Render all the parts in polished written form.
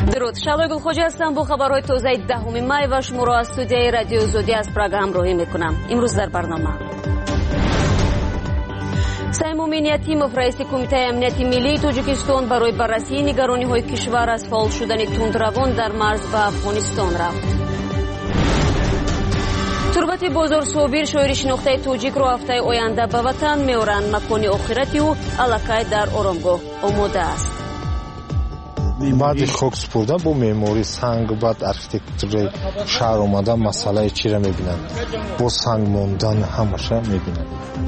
درود، شادی گلخوجی هستم با خبرهای تازه 10 می و شما را از استودیوی رادیو زودی از پراگ همراهی میکنم. امروز در برنامه سیم امنیتیموف رئیس کمیته امنیتی ملی تاجیکستان برای بررسی نگرانی‌های کشور از فعال شدن تندروان در مرز با افغانستان رفت. تربت بازار صابر شاعر شناخته تاجیک را هفته آینده به وطن می‌آورند. مکان آخرتی او علاقه در آرامگاه آماده است. بعد خاک سپردن با معماری سنگ بعد ارکیتکتور شهر اومدن مسئله چی را می‌بینن؟ با سنگ ماندن همش می‌بینن.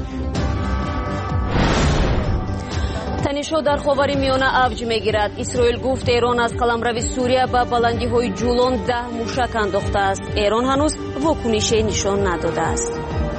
تنش‌ها در خاورمیانه افزایش می‌گیرد. اسرائیل گفت ایران از قلمرو سوریه به بلندی‌های جولان 10 موشک انداخته است. ایران هنوز واکنشی نشان نداده است.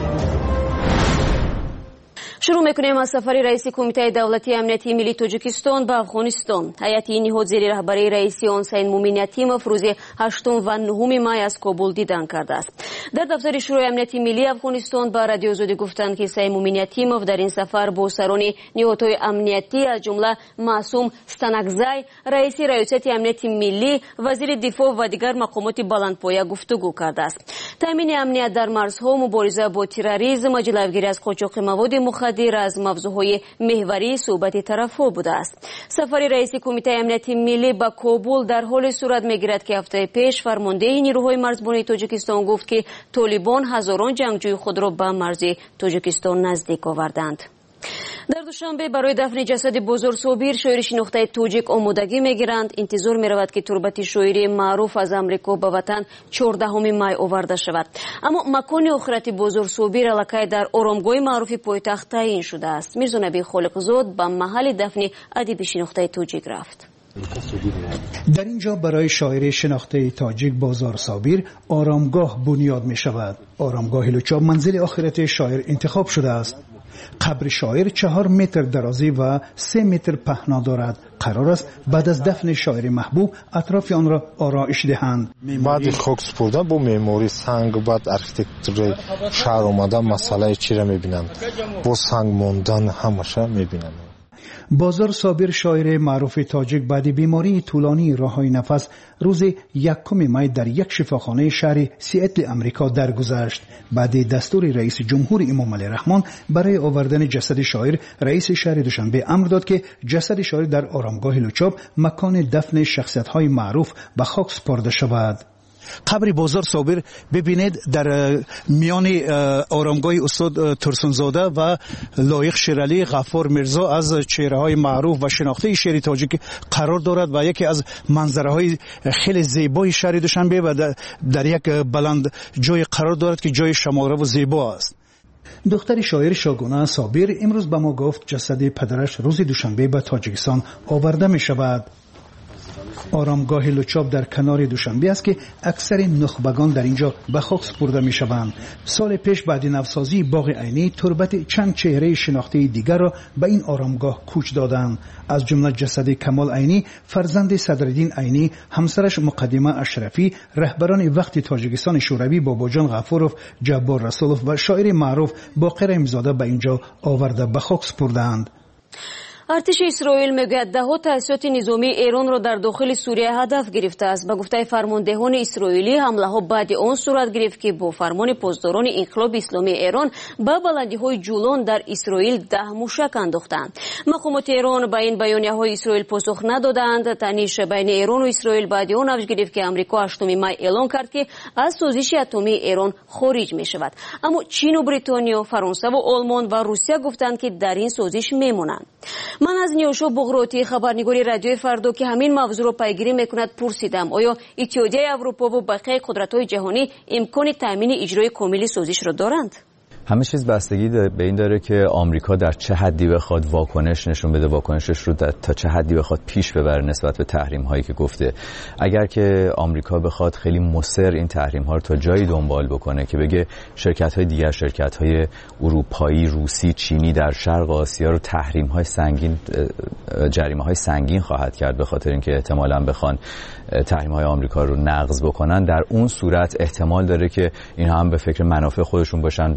شروع میکنیم از سفر رئیس کمیته دولتی امنیتی ملی تاجیکستان به افغانستان. هیئتی نهاد زیر رهبری رئیس آن سیم مومنیتیموف روز 8 و 9 می از کابل دیدن کرده است. در دفتر شورای امنیتی ملی افغانستان به رادیو زودی گفتند که سیم مومنیتیموف در این سفر با سران نهادهای امنیتی از جمله معصوم ستانکزی رئیس ریاست امنیت ملی، وزیر دفاع و دیگر مقامات بلندپایه گفتگو کرده است. تامین امنیت در مرزها، مبارزه با تروریسم، جلوگیری از قاچاق مواد مخدر از موضوعهای محوری صحبت طرف‌ها بوده است. سفر رئیس کمیته امنیتی ملی به کابل در حال صورت می‌گیرد که هفته پیش فرمانده نیروهای مرزبانی تاجیکستان گفت که طالبان هزاران جنگجوی خود را به مرز تاجیکستان نزدیک آوردند. در دوشنبه برای دفن جسد بازار صابر شاعر شناخته تاجیک آمادگی میگیرند. انتظار میرود که تربت شاعری معروف از امریکا به وطن 14 می آورده شود. اما مکان آخرت بازار صابر علاقه در آرامگاه معروف پایتخت تعیین شده است. میرزا نبی خالقزاد به محل دفن ادیب شناخته تاجیک رفت. در اینجا برای شاعر شناخته تاجیک بازار صابر آرامگاه بنیاد می شود. آرامگاه لوچاب منزل آخرت شاعر انتخاب شده است. قبر شاعر 4 متر درازی و 3 متر پهنا دارد. قرار است بعد از دفن شاعر محبوب اطراف آن را آرایش دهند. بعد خاک سپردن با معماری سنگ بعد ارکیتکتور شهر اومدن مسئله چی را می‌بینن؟ با سنگ ماندن همش می‌بینن. بازار صابر شاعر معروف تاجیک بعد بیماری طولانی راههای نفس روز 1 می در یک شفاخانه شهر سیاتل امریکا درگذشت. بعد دستور رئیس جمهور امام علی رحمان برای آوردن جسد شاعر، رئیس شهر دوشنبه امر داد که جسد شاعر در آرامگاه لوچاب مکان دفن شخصیت‌های معروف به خاک سپرده شود. قبر بازار صابر ببینید در میان آرامگاه استاد ترسونزاده و لایق شیرعلی غفار میرزا از چهره‌های معروف و شناخته شهر تاجیک قرار دارد و یکی از منظره‌های خیلی زیبای شهر دوشنبه و در یک بلند جای قرار دارد که جای شماره و زیبا است. دختر شاعر شاگونه صابر امروز به ما گفت جسد پدرش روز دوشنبه به تاجیکستان آورده می شود. آرامگاه لوچاب در کنار دوشنبه است که اکثر نخبگان در اینجا به خاک سپرده می شوند. سال پیش بعد نوسازی باغ عینی تربت چند چهره شناخته دیگر را به این آرامگاه کوچ دادند. از جمله جسد کمال عینی، فرزند صدرالدین عینی، همسرش مقدمه اشرفی، رهبران وقت تاجیکستان شوروی باباجان غفورов، جبار رسولov و شاعر معروف باقر امزاده به اینجا آورده به خاک سپردند. ارتش اسرائیل میگوید دهها تاسیسات نظامی ایران را در داخل سوریه هدف گرفته است. به گفته فرماندهان اسرائیلی حمله ها بعد آن صورت گرفت که با فرمان پاسداران انقلاب اسلامی ایران به بلندی های جولان در اسرائیل 10 موشک انداختند. مقامات ایران به این بیانیه های اسرائیل پاسخ ندادند. تنش بین ایران و اسرائیل بعد آن افزایش گرفت که آمریکا 8 می اعلام کرد که از سازش اتمی ایران خارج می شود. اما چین و بریتانیا، فرانسه و آلمان و روسیه گفتند که در این سازش میمونند. من از نیوشا بغراتی خبرنگاری رادیو فردا که همین موضوع را پیگیری میکند پرسیدم آیا اتحادیه اروپا و بقیه قدرت‌های جهانی امکان تامین اجرای کامل سازش را دارند؟ همه چیز بستگی به این داره که آمریکا در چه حدی بخواد واکنش نشون بده، واکنشش رو تا چه حدی بخواد پیش ببره نسبت به تحریم هایی که گفته. اگر که آمریکا بخواد خیلی مصر این تحریم ها رو تا جایی دنبال بکنه که بگه شرکت های دیگر، شرکت های اروپایی، روسی، چینی در شرق آسیا رو تحریم های سنگین، جریمه های سنگین خواهد کرد به خاطر اینکه احتمالاً بخوان تحریم های آمریکا رو نقض بکنن، در اون صورت احتمال داره که اینها هم به فکر منافع خودشون باشن و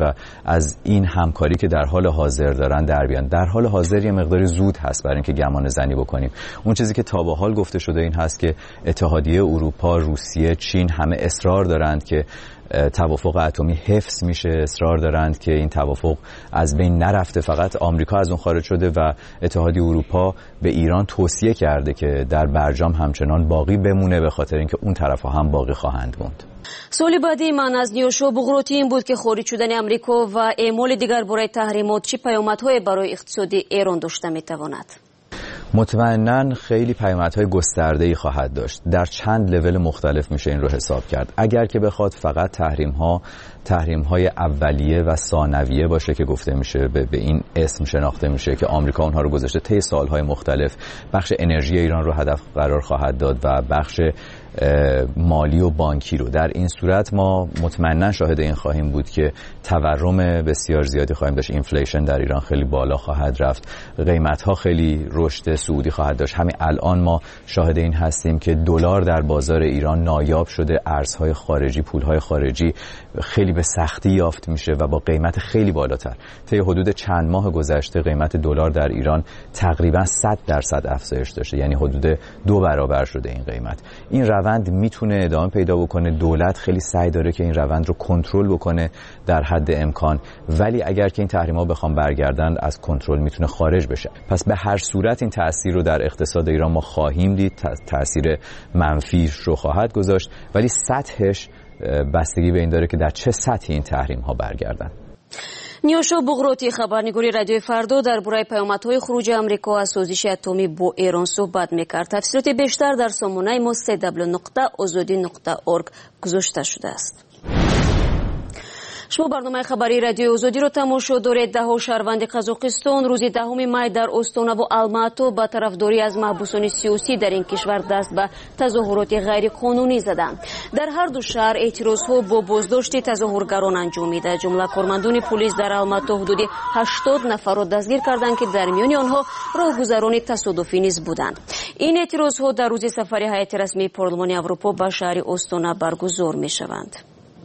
از این همکاری که در حال حاضر دارن در بیان. در حال حاضر یه مقداری زود هست برای اینکه گمان زنی بکنیم. اون چیزی که تا به حال گفته شده این هست که اتحادیه اروپا، روسیه، چین همه اصرار دارند که توافق اتمی حفظ میشه، اصرار دارند که این توافق از بین نرفته. فقط آمریکا از اون خارج شده و اتحادیه اروپا به ایران توصیه کرده که در برجام همچنان باقی بمونه، به خاطر اینکه اون طرف‌ها هم باقی خواهند موند. سوال بعدی من از نیوشو بغروتی این بود که خارج شدن آمریکا و اعمال دیگر برای تحریمات چه پیامدهای برای اقتصاد ایران داشته میتواند؟ مطمئناً خیلی پیامدهای گسترده‌ای خواهد داشت. در چند لول مختلف میشه این رو حساب کرد. اگر که بخواد فقط تحریم‌های اولیه و ثانویه باشه که گفته میشه به این اسم شناخته میشه که آمریکا اونها رو گذاشته طی سالهای مختلف، بخش انرژی ایران رو هدف قرار خواهد داد و بخش مالی و بانکی رو. در این صورت ما مطمئناً شاهد این خواهیم بود که تورم بسیار زیادی خواهیم داشت. اینفلیشن در ایران خیلی بالا خواهد رفت، قیمت‌ها خیلی رشد صعودی خواهد داشت. همین الان ما شاهد این هستیم که دلار در بازار ایران نایاب شده، ارزهای خارجی، پولهای خارجی خیلی به سختی یافت میشه و با قیمت خیلی بالاتر. طی حدود چند ماه گذشته قیمت دلار در ایران تقریبا 100% افزایش داشته، یعنی حدود 2 برابر شده این قیمت. این روند میتونه ادامه پیدا بکنه. دولت خیلی سعی داره که این روند رو کنترل بکنه در حد امکان، ولی اگر که این تحریم‌ها بخوام برگردن از کنترل میتونه خارج بشه. پس به هر صورت این تأثیر رو در اقتصاد ایران ما خواهیم دید، تأثیر منفی رو خواهد گذاشت، ولی سطحش بستگی به این داره که در چه سطحی این تحریم‌ها برگردن. نیوشو بغروتی، خبرنگاری رادیوی فردا، درباره پیامدهای خروج آمریکا از سازش اتمی با ایران صحبت می‌کرد. تفصیلات بیشتر در سامانه ما www.azadi.org گذاشته شده است. شما برنامه خبری رادیو آزادی رو تماشا دارید. 10 شهروند قزاقستان روز 10 می در استان و الماتو با طرفداری از محبوسان سیاسی در این کشور دست به تظاهرات غیر قانونی زدند. در هر دو شهر اعتراضها با بازداشت تظاهرگران انجام میده. جمله کارمندان پلیس در الماتو حدود 80 نفر را دستگیر کردند که در میان آنها راهگذران تصادفی نیز بودند. این اعتراضها در روز سفر هیئت رسمی پارلمان اروپا به شهر استانا برگزار میشوند.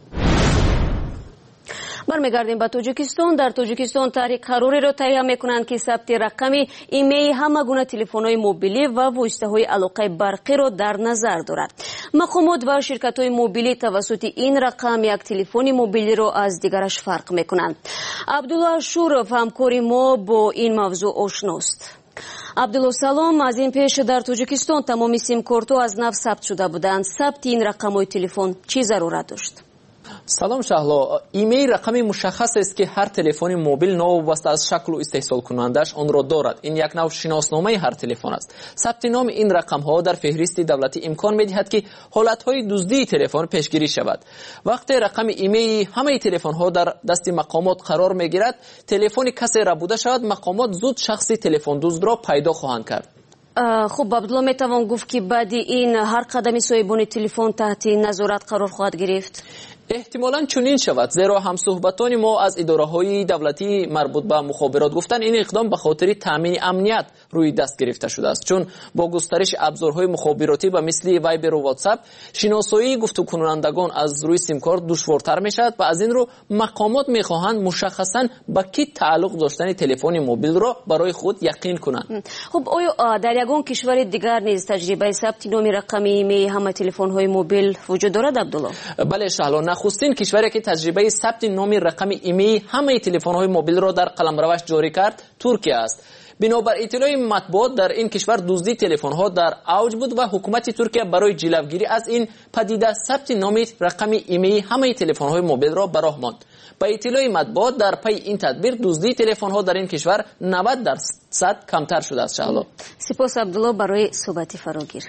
برمیگردیم به تاجیکستان. در تاجیکستان تحریک قراری را تهیه میکنند که ثبت رقم ایمیل همه گونه تلفن‌های موبیلی و واسطه‌های علاقه برقی را در نظر دارد. مقامات و شرکت‌های موبیلی توسط این رقم یک تلفن موبیلی را از دیگرش فرق میکنند. عبدالله شورف همکار ما با این موضوع آشناست. عبدالله سلام. از این پیش در تاجیکستان تمامی سیم کارت‌ها از نو ثبت شده بودند. ثبت این رقم‌های تلفن چه ضرورت داشت؟ سلام شهلا. ایمیل رقمی مشخص است که هر تلفن موبیل نو وابسته از شکل و استحصال کنندش آن را دارد. این یک نوع شناسنامه هر تلفن است. ثبت نام این رقم ها در فهرست دولتی امکان می‌دهد که حالت های دزدی تلفن پیشگیری شود. وقتی رقم ایمیل همه تلفن ها در دست مقامات قرار می‌گیرد، تلفن کسی را بوده شود، مقامات زود شخص تلفن دزد را پیدا خواهند کرد. خب عبدالله، میتوان گفت که بعد این هر قدمی صاحبان تلفن تحت نظارت قرار خواهد گرفت؟ احتمالاً چنین شود، زیرا همصحبتان ما از اداره‌های دولتی مربوط به مخابرات گفتن این اقدام به خاطر تامین امنیت روی دست گرفته شده است، چون با گسترش ابزارهای مخابراتی به مثل وایبر و واتساپ شناسایی گفتگو کنندگان از روی سیم کارت دشوارتر میشد و از این رو مقامات میخواهند مشخصاً با کی تعلق داشتن تلفن موبیل را برای خود یقین کنند. خب آیا در یگان کشور دیگر نیز تجربه ثبت نام رقم ایمیل همه تلفن‌های موبیل وجود دارد عبدالله؟ بله شهلا، نخستین کشوری که تجربه ثبت نام رقم ایمیل همه تلفن‌های موبیل را در قلمروش جاری کرد ترکیه است. بنابر اطلاع مطبوعات در این کشور دزدی تلفن‌ها در اوج بود و حکومت ترکیه برای جلوگیری از این پدیده ثبت نام رقم ایمیل همه تلفن‌های موبیل را به راه ماند. با اطلاع مطبوعات در پی این تدبیر دزدی تلفن‌ها در این کشور 90% کمتر شده است. شهلا، سپاس عبدالله برای صحبت فراگیر.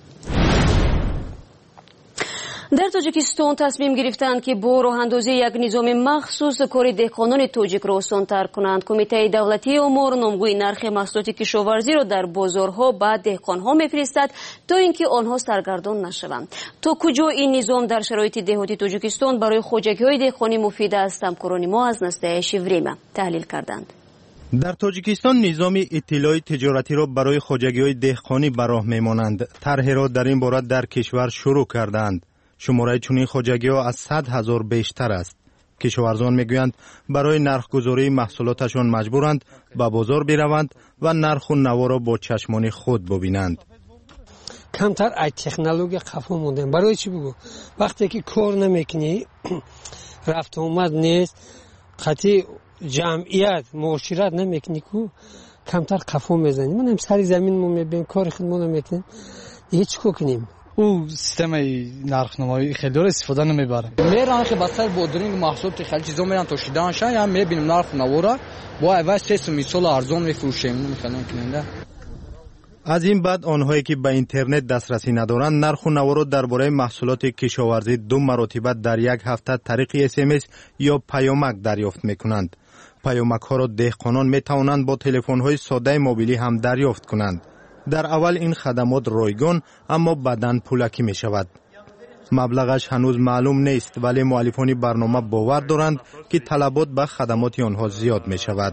در تاجیکستان تصمیم گرفتند که با راه اندازی یک نظام مخصوص کار دهقانان تاجیک را آسان‌تر کنند. کمیته دولتی امور نامگوی نرخ محصولات کشاورزی را در بازارها به دهقانها میفرستد تا اینکه آنها سرگردان نشوند. تا کجا این نظام در شرایط دهاتی تاجیکستان برای خوجگی‌های دهقانی مفید است؟ همکاران ما از نستایش وریما تحلیل کردند. در تاجیکستان نظام اطلاع تجارتی را برای خوجگی‌های دهقانی به راه می‌مانند. طرح را در این باره در کشور شروع کردند. شماره چنین خوجگی‌ها از 100,000 بیشتر است. کشاورزان میگویند برای نرخگذاری محصولاتشان مجبورند به بازار بروند و نرخ و نوا را با چشمان خود ببینند. کمتر از تکنولوژی خفه موندن. برای چی بگو؟ وقتی که کار نمیکنی رفت اومد نیست، خطی جمعیت معاشرت نمیکنی کو کمتر خفه میزنی. من هم سر زمین مو میبینم کار خودمون نمیکنیم دیگه چیکار کنیم؟ او سیستم نرخ‌نمایی خیلی دور استفاده نمیبره. میرن که بسر بودرینگ محصولات خیلی چیزا میرن توشیدنشان یا میبینیم نرخ نوارا با عوض 3 میسال ارزان میفروشیم میخوان کننده. از این بعد آنهایی که به اینترنت دسترسی ندارند نرخ و نوا را درباره محصولات کشاورزی 2 مرتبه در یک هفته طریق SMS یا پیامک دریافت میکنند. پیامک ها را دهقانان میتوانند با تلفن های ساده موبیلی هم دریافت کنند. در اول این خدمات رایگان اما بعداً پولکی می شود. مبلغش هنوز معلوم نیست ولی مؤلفان برنامه باور دارند که طلبات به خدمات آنها زیاد می شود.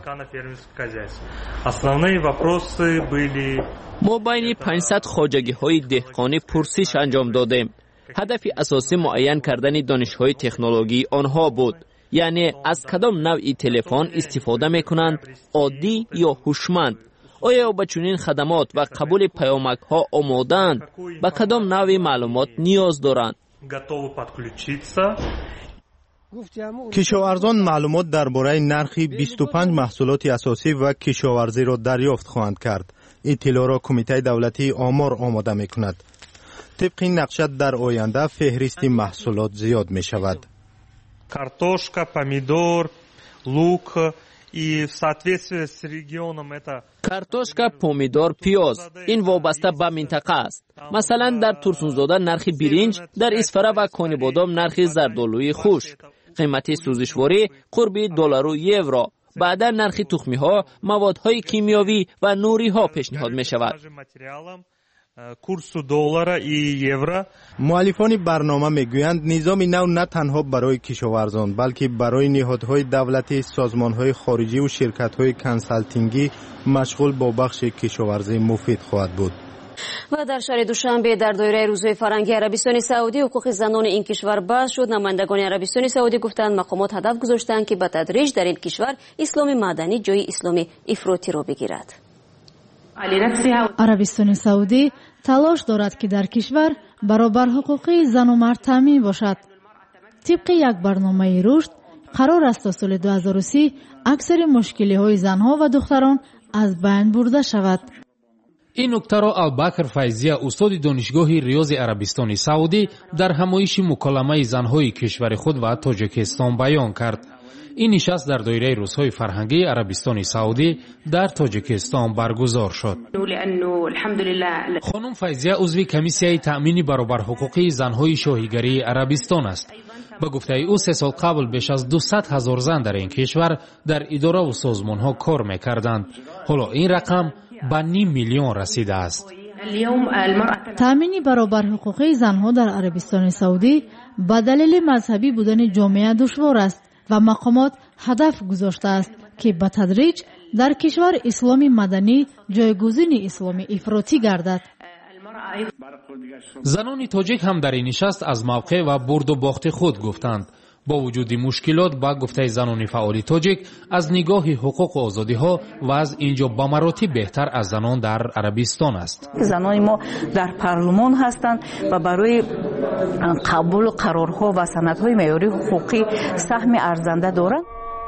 ما بین 500 خواجگی های دهقانی پرسش انجام دادیم. هدف اساسی معین کردن دانش‌های تکنولوژی آنها بود. یعنی از کدام نوعی تلفن استفاده می کنند، عادی یا هوشمند. آیا به چنین خدمات و قبول پیامک ها آمادند؟ به کدام نوع معلومات نیاز دارند؟ کشاورزان معلومات درباره نرخ 25 محصولات اساسی و کشاورزی را دریافت خواهند کرد. اطلاع را کمیته دولتی آمار آماده می کند. طبق این نقشه در آینده فهرست محصولات زیاد می شود. کارتوشка, помидор, лук и в соответствии с регионом это کارتوشка, پومیدور، پیاز این وابسته به منطقه است. مثلا در ترسونزاده نرخ برنج، در اسفره و کانی بادام نرخ زردآلوی خشک. قیمت سوزشواری قرب دلار و یورو. بعدا نرخ تخمی ها، موادهای کیمیاوی و نوری ها پیشنهاد می شود. کورس دلار و یورو. مؤلفان برنامه میگویند نظام نو نه تنها برای کشاورزان بلکه برای نهادهای دولتی، سازمانهای خارجی و شرکت‌های کنسالتینگی مشغول با بخش کشاورزی مفید خواهد بود. و در شهر دوشنبه در دایره روزهای فرهنگی عربستان سعودی حقوق زنان این کشور بحث شد. نمایندگان عربستان سعودی گفتند مقامات هدف گذاشتند که به تدریج در این کشور اسلام مدنی جای اسلام افراطی را بگیرد. عربستان سعودی تلاش دارد که در کشور برابر حقوقی زن و مرد تامین باشد. طبق یک برنامه رشد قرار است تا سال 2030 اکثر مشکلی های زنها و دختران از بین برده شود. این نکته را البکر فیضی استاد دانشگاه ریاض عربستان سعودی در همایش مکالمه زنهای کشور خود و تاجیکستان بیان کرد. این نشست در دایره روزهای فرهنگی عربستان سعودی در تاجیکستان برگزار شد. خانم فیضیه عضو کمیسیه تأمین برابر حقوقی زنهای شاهیگری عربستان است. به گفته او 3 سال قبل بیش از 200,000 زن در این کشور در اداره و سازمانها کار میکردند. حالا این رقم به 500,000 رسیده است. تأمین برابر حقوقی زنها در عربستان سعودی به دلیل مذهبی بودن جامعه دشوار است و مقامات هدف گذاشته است که به تدریج در کشور اسلام مدنی جایگزین اسلام افراطی گردد. زنان تاجیک هم در این نشست از موقع و برد و باخت خود گفتند. با وجود مشکلات با گفته زنان فعال تاجیک از نگاه حقوق و آزادی ها و از اینجا به مراتب بهتر از زنان در عربستان است. زنان ما در پارلمان هستند و برای قبول قرارها و سندهای معیاری حقوقی سهم ارزنده دارند.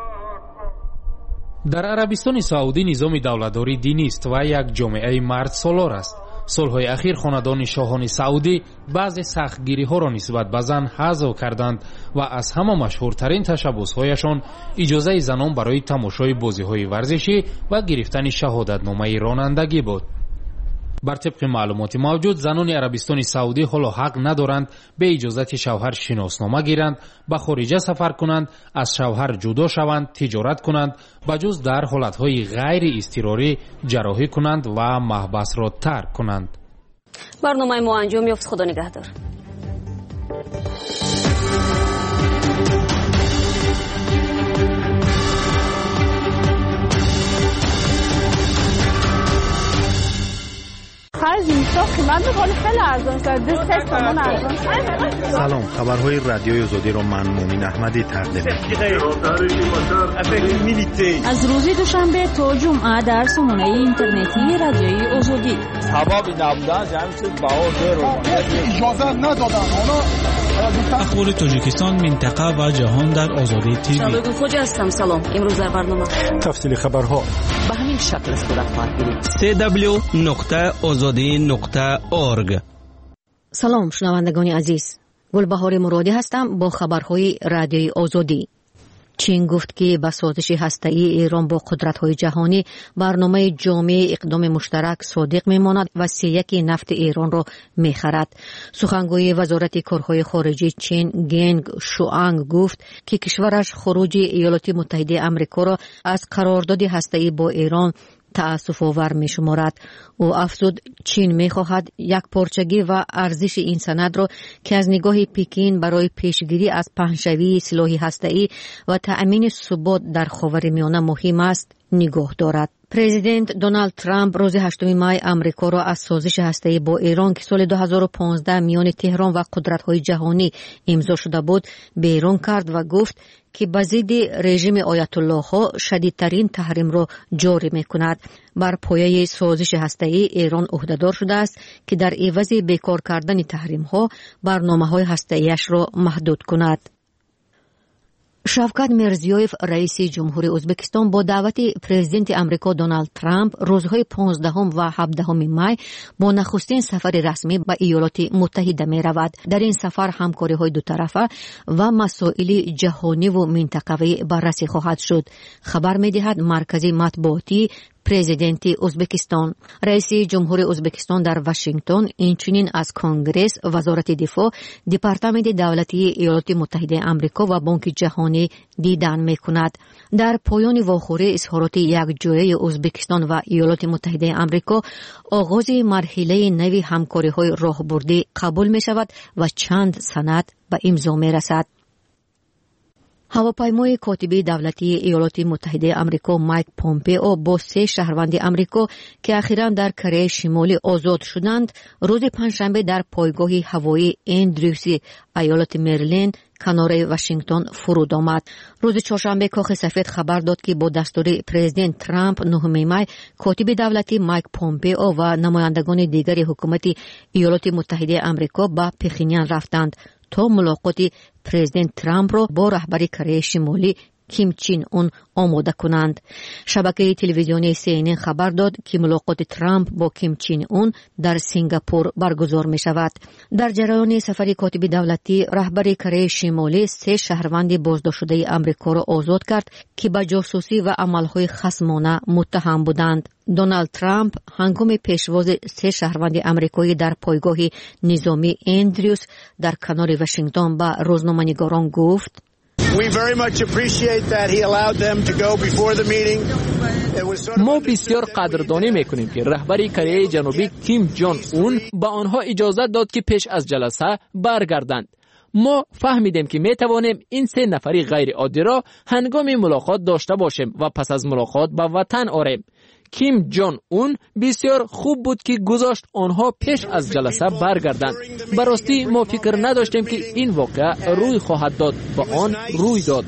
در عربستان سعودی نظام دولتداری دینی است و یک جامعه مرد سالار است. سالهای اخیر خاندان شاهان سعودی بعض سختگیری ها را نسبت به زن حذف کردند و از همه مشهورترین تشبس‌هایشان اجازه زنان برای تماشای بازی‌های ورزشی و گرفتن شهادتنامه رانندگی بود. بر طبق معلومات موجود زنان عربستان سعودی حالا حق ندارند به اجازت شوهر شناسنامه گیرند، به خارج سفر کنند، از شوهر جدا شوند، تجارت کنند، بجز در حالتهای غیر اضطراری جراحی کنند و محبس را ترک کنند. برنامه ما انجام یافت. خدا نگهدار. Faz سلام، خبرهای رادیوی آزادی رو من مومین احمدی تقدیم می‌کنم. از روز دوشنبه تا جمعه در سامانه اینترنتی رادیوی آزادی. سبب نبودن جمعیت باور اجازه ندادن. اخبار تاجیکستان، منطقه و جهان در آزادی تیوی. شادو خوجا هستم. سلام. امروز در برنامه تفصیل خبرها به همین شکل صورت خواهد گرفت. www.azadi.org. سلام شنوندگان عزیز. گلبهار مرادی هستم با خبرهای رادیوی آزادی. چین گفت که با سازش هسته‌ای ایران با قدرت‌های جهانی برنامه جامع اقدام مشترک صادق می‌ماند و 31 نفت ایران را می‌خرد. سخنگوی وزارت کارهای خارجه چین گنگ شوانگ گفت که کشورش خروج ایالات متحده آمریکا را از قرارداد هسته‌ای با ایران تأسف آور می شمارد. او افزود چین می خواهد یک پارچگی و ارزش این سند را که از نگاه پکین برای پیشگیری از پهنشوی سلاح هسته‌ای و تأمین ثبات در خاورمیانه مهم است نگاه دارد. پرزیدنت دونالد ترامپ روز 8 می آمریکا را از سازش هسته‌ای با ایران که سال 2015 میان تهران و قدرت‌های جهانی امضا شده بود بیرون کرد و گفت که به ضد رژیم آیت الله ها شدیدترین تحریم را جاری می‌کند. بر پایه سازش هسته‌ای ایران عهده‌دار شده است که در عوض بیکار کردن تحریم‌ها برنامه‌های هسته‌ایش را محدود کند. شوکت میرزیویف رئیس جمهوری ازبکستان با دعوت پرزیدنت آمریکا دونالد ترامپ روزهای 15 و 17 می با نخستین سفر رسمی به ایالات متحده می رود. در این سفر همکاری های دو طرفه و مسائل جهانی و منطقوی بررسی خواهد شد. خبر می دهد مرکز مطبوعاتی پرزیدنت ازبکستان. رئیس جمهوری ازبکستان در واشنگتن اینچنین از کنگره، وزارت دفاع، دپارتمان دولتی ایالات متحده آمریکا و بانک جهانی دیدن می‌کند. در پایان واخوری اظهارات یکجایی ازبکستان و ایالات متحده آمریکا آغاز مرحله نوی همکاری‌های راهبردی قبول می‌شود و چند سند به امضا می‌رسد. هواپیمای کاتب دولتی ایالات متحده آمریکا مایک پومپئو با 3 شهروند آمریکا که اخیراً در کره شمالی آزاد شدند روز پنجشنبه در پایگاه هوایی اندریوس ایالت مریلند کنار واشنگتن فرود آمد. روز چهارشنبه کاخ سفید خبر داد که با دستور پرزیدنت ترامپ 9 می کاتب دولتی مایک پومپئو و نمایندگان دیگر حکومت ایالات متحده آمریکا به پخینیان رفتند تا ملاقات پرزیدنت ترامپ را با رهبر کره شمالی کیم چین اون آماده کنند. شبکه تلویزیونی CNN خبر داد که ملاقات ترامپ با کیم چین اون در سنگاپور برگزار می شود. در جریان سفر کاتب دولتی رهبر کره شمالی 3 شهروند بازداشت شده آمریکا را آزاد کرد که به جاسوسی و عملهای خصمانه متهم بودند. دونالد ترامپ هنگام پیشواز 3 شهروند آمریکایی در پایگاه نظامی اندریوس در کنار واشنگتن به روزنامه‌نگاران گفت ما بسیار قدردانی میکنیم که رهبر کره جنوبی کیم جون اون با آنها اجازه داد که پیش از جلسه برگردند. ما فهمیدیم که میتوانیم این 3 نفری غیر عادی را هنگام ملاقات داشته باشیم و پس از ملاقات به وطن آریم. کیم جون اون بسیار خوب بود که گذاشت آنها پیش از جلسه برگردند. براستی ما فکر نداشتیم که این واقعه روی خواهد داد و آن روی داد.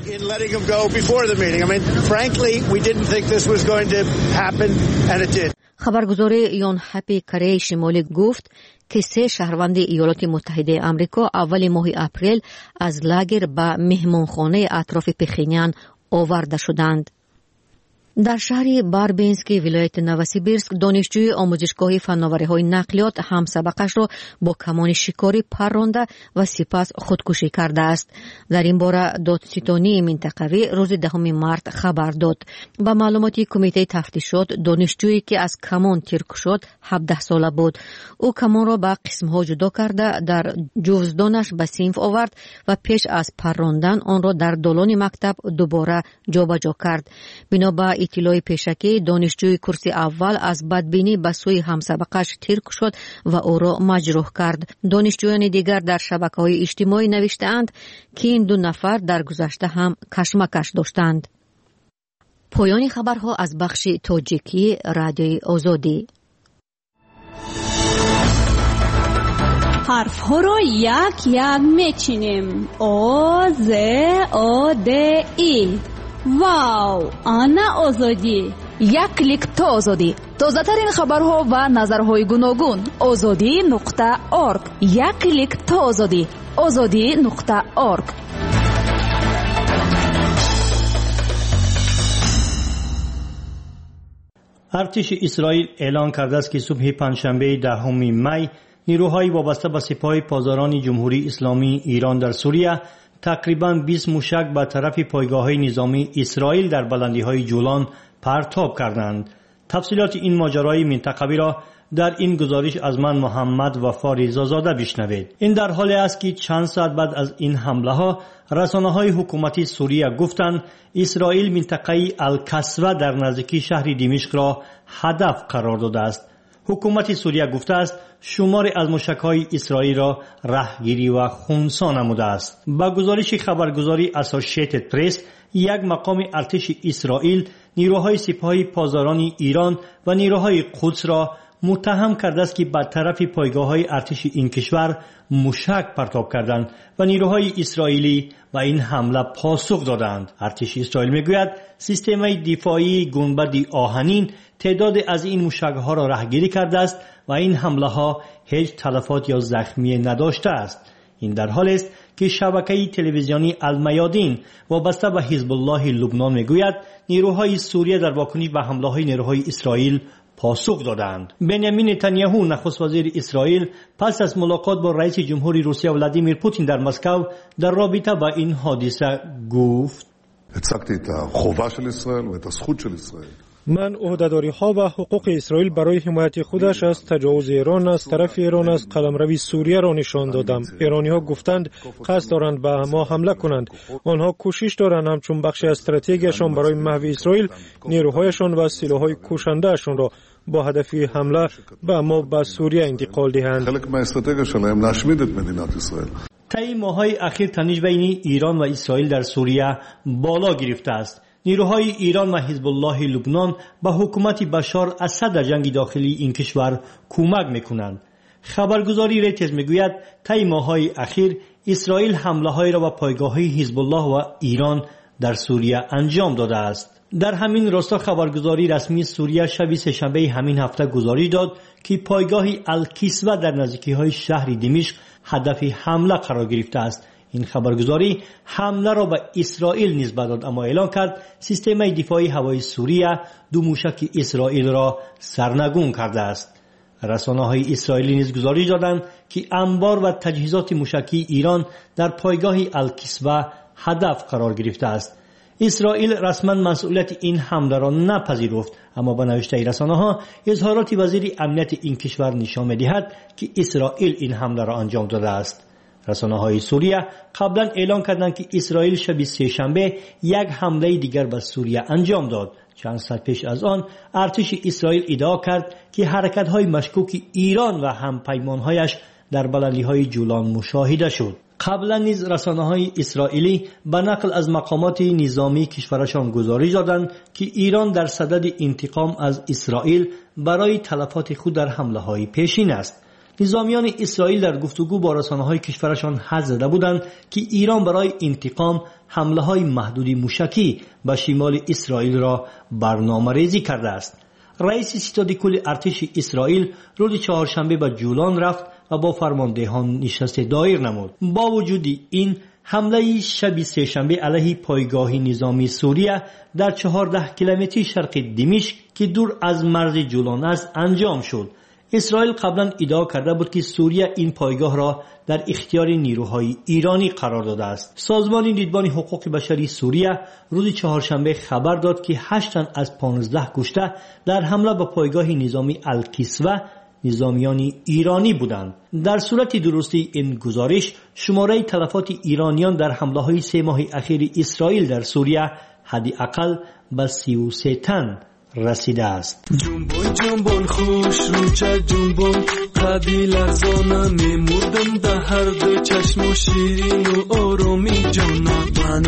خبرگزار یون هپی کره شمالی گفت که 3 شهروند ایالات متحده آمریکا اول ماه اپریل از لاگر به مهمانخانه اطراف پخینیان آورده شدند. در شهر باربینسک ولایت نوسیبیرسک دانشجوی آموزشگاه فناوری‌های نقلیات همسبقش را با کمان شکاری پرانده و سپس خودکشی کرده است. در این باره دادستانی منطقوی روز 10 مارس خبر داد. با معلومات کمیته تفتیشات دانشجویی که از کمان تیر شد 17 ساله بود. او کمان را به قسم‌ها جدا کرده در جوزدانش به صنف آورد و پیش از پراندن آن را در دالان مکتب دوباره جابجا کرد. بنا به اطلاع پیشکی دانشجوی کورس اول از بدبینی به سوی همسبقش تیر شد و او را مجروح کرد. دانشجویان دیگر در شبکه‌های اجتماعی نوشتند که این 2 نفر در گذشته هم کشمکش داشتند. پایان خبرها از بخش تاجیکی رادیوی آزادی. حرف ها رو یک یک میچینیم. او ز او د ای. واو، آنا آزادی. یک کلیک تا آزادی. تازه ترین خبرها و نظرهای گوناگون. azadi.org. یک کلیک تا آزادی. azadi.org. ارتش اسرائیل اعلان کرده است که صبح پنجشنبه 10 می نیروهای وابسته به سپاه پاسداران جمهوری اسلامی ایران در سوریه تقریباً 20 موشک به طرف پایگاه‌های نظامی اسرائیل در بلندی‌های جولان پرتاب کردند. تفصیلات این ماجرای منطقوی را در این گزارش از من محمد وفا رضازاده بشنوید. این در حالی است که چند ساعت بعد از این حمله ها رسانه‌های حکومتی سوریه گفتند اسرائیل منطقه الکسوه در نزدیکی شهر دمشق را هدف قرار داده است. حکومت سوریه گفته است شماری از موشک‌های اسرائیل را رهگیری و خنثی نموده است. با گزارش خبرگزاری اسوسییتد پرس، یک مقام ارتش اسرائیل نیروهای سپاه پاسداران ایران و نیروهای قدس را متهم کرده است که به طرف پایگاه‌های ارتش این کشور موشک پرتاب کردند و نیروهای اسرائیلی و این حمله پاسخ دادند. ارتش اسرائیل میگوید سیستم دفاعی گنبد آهنین تعداد از این موشک‌ها را رهگیری کرده است و این حمله‌ها هیچ تلفات یا زخمی نداشته است. این در حالی است که شبکه تلویزیونی المیادین وابسته به حزب الله لبنان میگوید نیروهای سوریه در واکنش به حمله‌های نیروهای اسرائیل پاسخ دادند. بنیامین نتانیاهو نخست وزیر اسرائیل پس از ملاقات با رئیس جمهوری روسیه ولادیمیر پوتین در مسکو در رابطه با این حادثه گفت: من عهده‌داری ها و حقوق اسرائیل برای حمایت خودش از تجاوز ایران از طرف ایران از قلمروی سوریه را نشان دادم. ایرانی ها گفتند قصد دارند به ما حمله کنند. آنها کوشش دارند همچون بخش از استراتژیشان برای محو اسرائیل نیروهایشان و سلاح‌های کشنده‌شان را با هدف حمله به ما به سوریه انتقال دهند. طی ماه‌های اخیر تنش بین ایران و اسرائیل در سوریه بالا گرفته است. نیروهای ایران و حزب الله لبنان به حکومت بشار اسد در جنگ داخلی این کشور کمک میکنند. خبرگزاری ریترز میگوید طی ماه‌های اخیر اسرائیل حمله‌های را به پایگاه‌های حزب الله و ایران در سوریه انجام داده است. در همین راستا خبرگزاری رسمی سوریه شب سه‌شنبه همین هفته گزارش داد که پایگاه الکسوه در نزدیکی‌های شهر دمشق هدف حمله قرار گرفته است. این خبرگزاری حمله را به اسرائیل نسبت داد اما اعلام کرد سیستم دفاعی هوایی سوریه 2 موشک اسرائیل را سرنگون کرده است. رسانه‌های اسرائیلی نیز گزارش دادند که انبار و تجهیزات موشکی ایران در پایگاه الکسوه هدف قرار گرفته است. اسرائیل رسما مسئولیت این حمله را نپذیرفت اما به نوشته رسانه‌ها اظهارات وزیر امنیت این کشور نشان می‌دهد که اسرائیل این حمله را انجام داده است. رسانه‌های سوریه قبلا اعلام کردند که اسرائیل شب سه‌شنبه یک حمله دیگر به سوریه انجام داد. چند ساعت پیش از آن ارتش اسرائیل ادعا کرد که حرکت‌های مشکوک ایران و همپیمان‌هایش در بلندی‌های جولان مشاهده شد. قبلا نیز رسانه‌های اسرائیلی به نقل از مقامات نظامی کشورشان گزارش دادند که ایران در صدد انتقام از اسرائیل برای تلفات خود در حمله‌های پیشین است. نظامیان اسرائیل در گفتگو با رسانه‌های کشورشان حد زده بودند که ایران برای انتقام حمله‌های محدود موشکی به شمال اسرائیل را برنامه‌ریزی کرده است. رئیس ستاد کل ارتش اسرائیل روز چهارشنبه به جولان رفت و با فرماندهان نشست دایر نمود. با وجود این حمله شب سه‌شنبه علیه پایگاه نظامی سوریه در 14 کیلومتری شرق دمشق که دور از مرز جولان است انجام شد. اسرائیل قبلا ادعا کرده بود که سوریه این پایگاه را در اختیار نیروهای ایرانی قرار داده است. سازمان نیدبان حقوق بشری سوریه روز چهارشنبه خبر داد که 8 تن از 15 کشته در حمله به پایگاه نظامی الکسوه نظامیان ایرانی بودند. در صورت درستی این گزارش شماره تلفات ایرانیان در حمله‌های 3 ماه اخیر اسرائیل در سوریه حداقل به 33 تن رسیده است. جنبون جنبون خوش رو چه جنبون قدی لرزانه میمردم در هر دو چشم و شیرین و آرومی جانا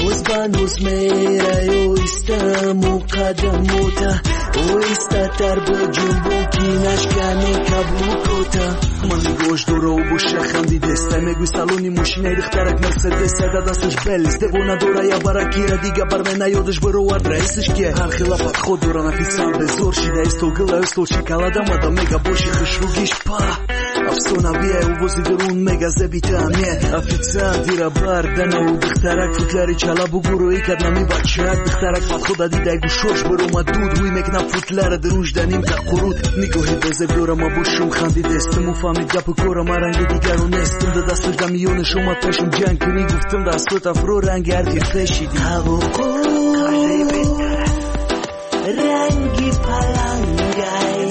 بانوز میره و ایستم و قدم موتا و ایسته تر با جنبون کینش کنی کبو کتا من نگاهش دوره و باشه خندیده است میگوی سالونی ماشینه دخترک مرسدس در دستش بلیز دوونه دوره یا برکیره دیگه بر من نیادش برورد رئیسش که هر خلافت خود دوره نفیسم به زور شیده استول گله استول شکلاده مادا میگه باشی خشروگیش پا افسوناویه و وزی درون میگه زبیتانیه افیتسان دیره بردن و دخترک فوتلری چلا بگروی کد نمی بچه دخترک باد خدا دیده گوشوش برو دود روی میکنم فوتلر دروش دنیم که قرود نگاهی بزرگ دورم باشم خندی دستم و فهمید گپ کورم رنگ دیگر رو نستم ده دستش دمیون شما پشم جنگ کنی گفتم دستت افرو رنگ هرگی پشیدی هوا قرده بهتره رنگی پلنگای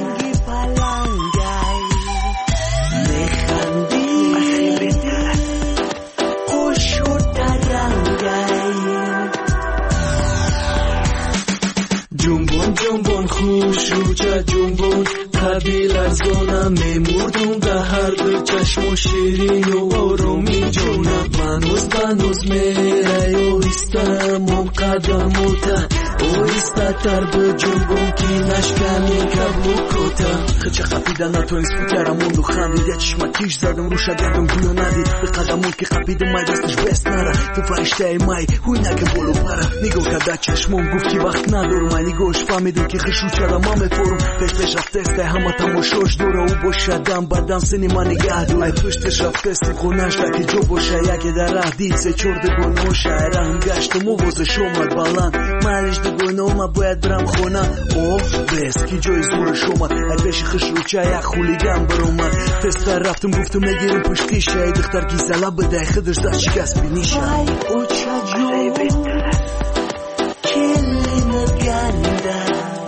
میخندی قشو درنگای جنبون جنبون خوش رو چه جنبون قبیل ارزانم میمردم در هر دو چشم و شیرین و آرومی جونم منوز بنوز میره اویستم و قدم و تا اویستا تر به جنبون کی نشکمی کبلو کتا خچه قبیدن تو این سپوترم موندو خندید یه چشمکیش زدم روش اگردم گویو ندید به قدمون که قبیدم مای دستش بست نره تو فرشته ای مای هوی نکه بولو پره نگاه کده چشمون گفت که وقت ندارم من نگاهش فهمیدم که خشو چرا ما میفورم پیش رفته همه تماشاش دوره او باشه دم بدم سنی من نگه دو ای پشتش رفته سی خونش که جو باشه یکی در راه دید سه چورده گناه شهره هم گشتم و وزش اومد بلند منش دو گناه ما باید برم خونه اوف بس که جای زورش اومد ای پیش خش رو چه یک خولیگم بر اومد تستر رفتم گفتم نگیرم پشتیش ای دختر گیزلا بده خدش زد شکست بینیشه ای او چه جو کلی نگنده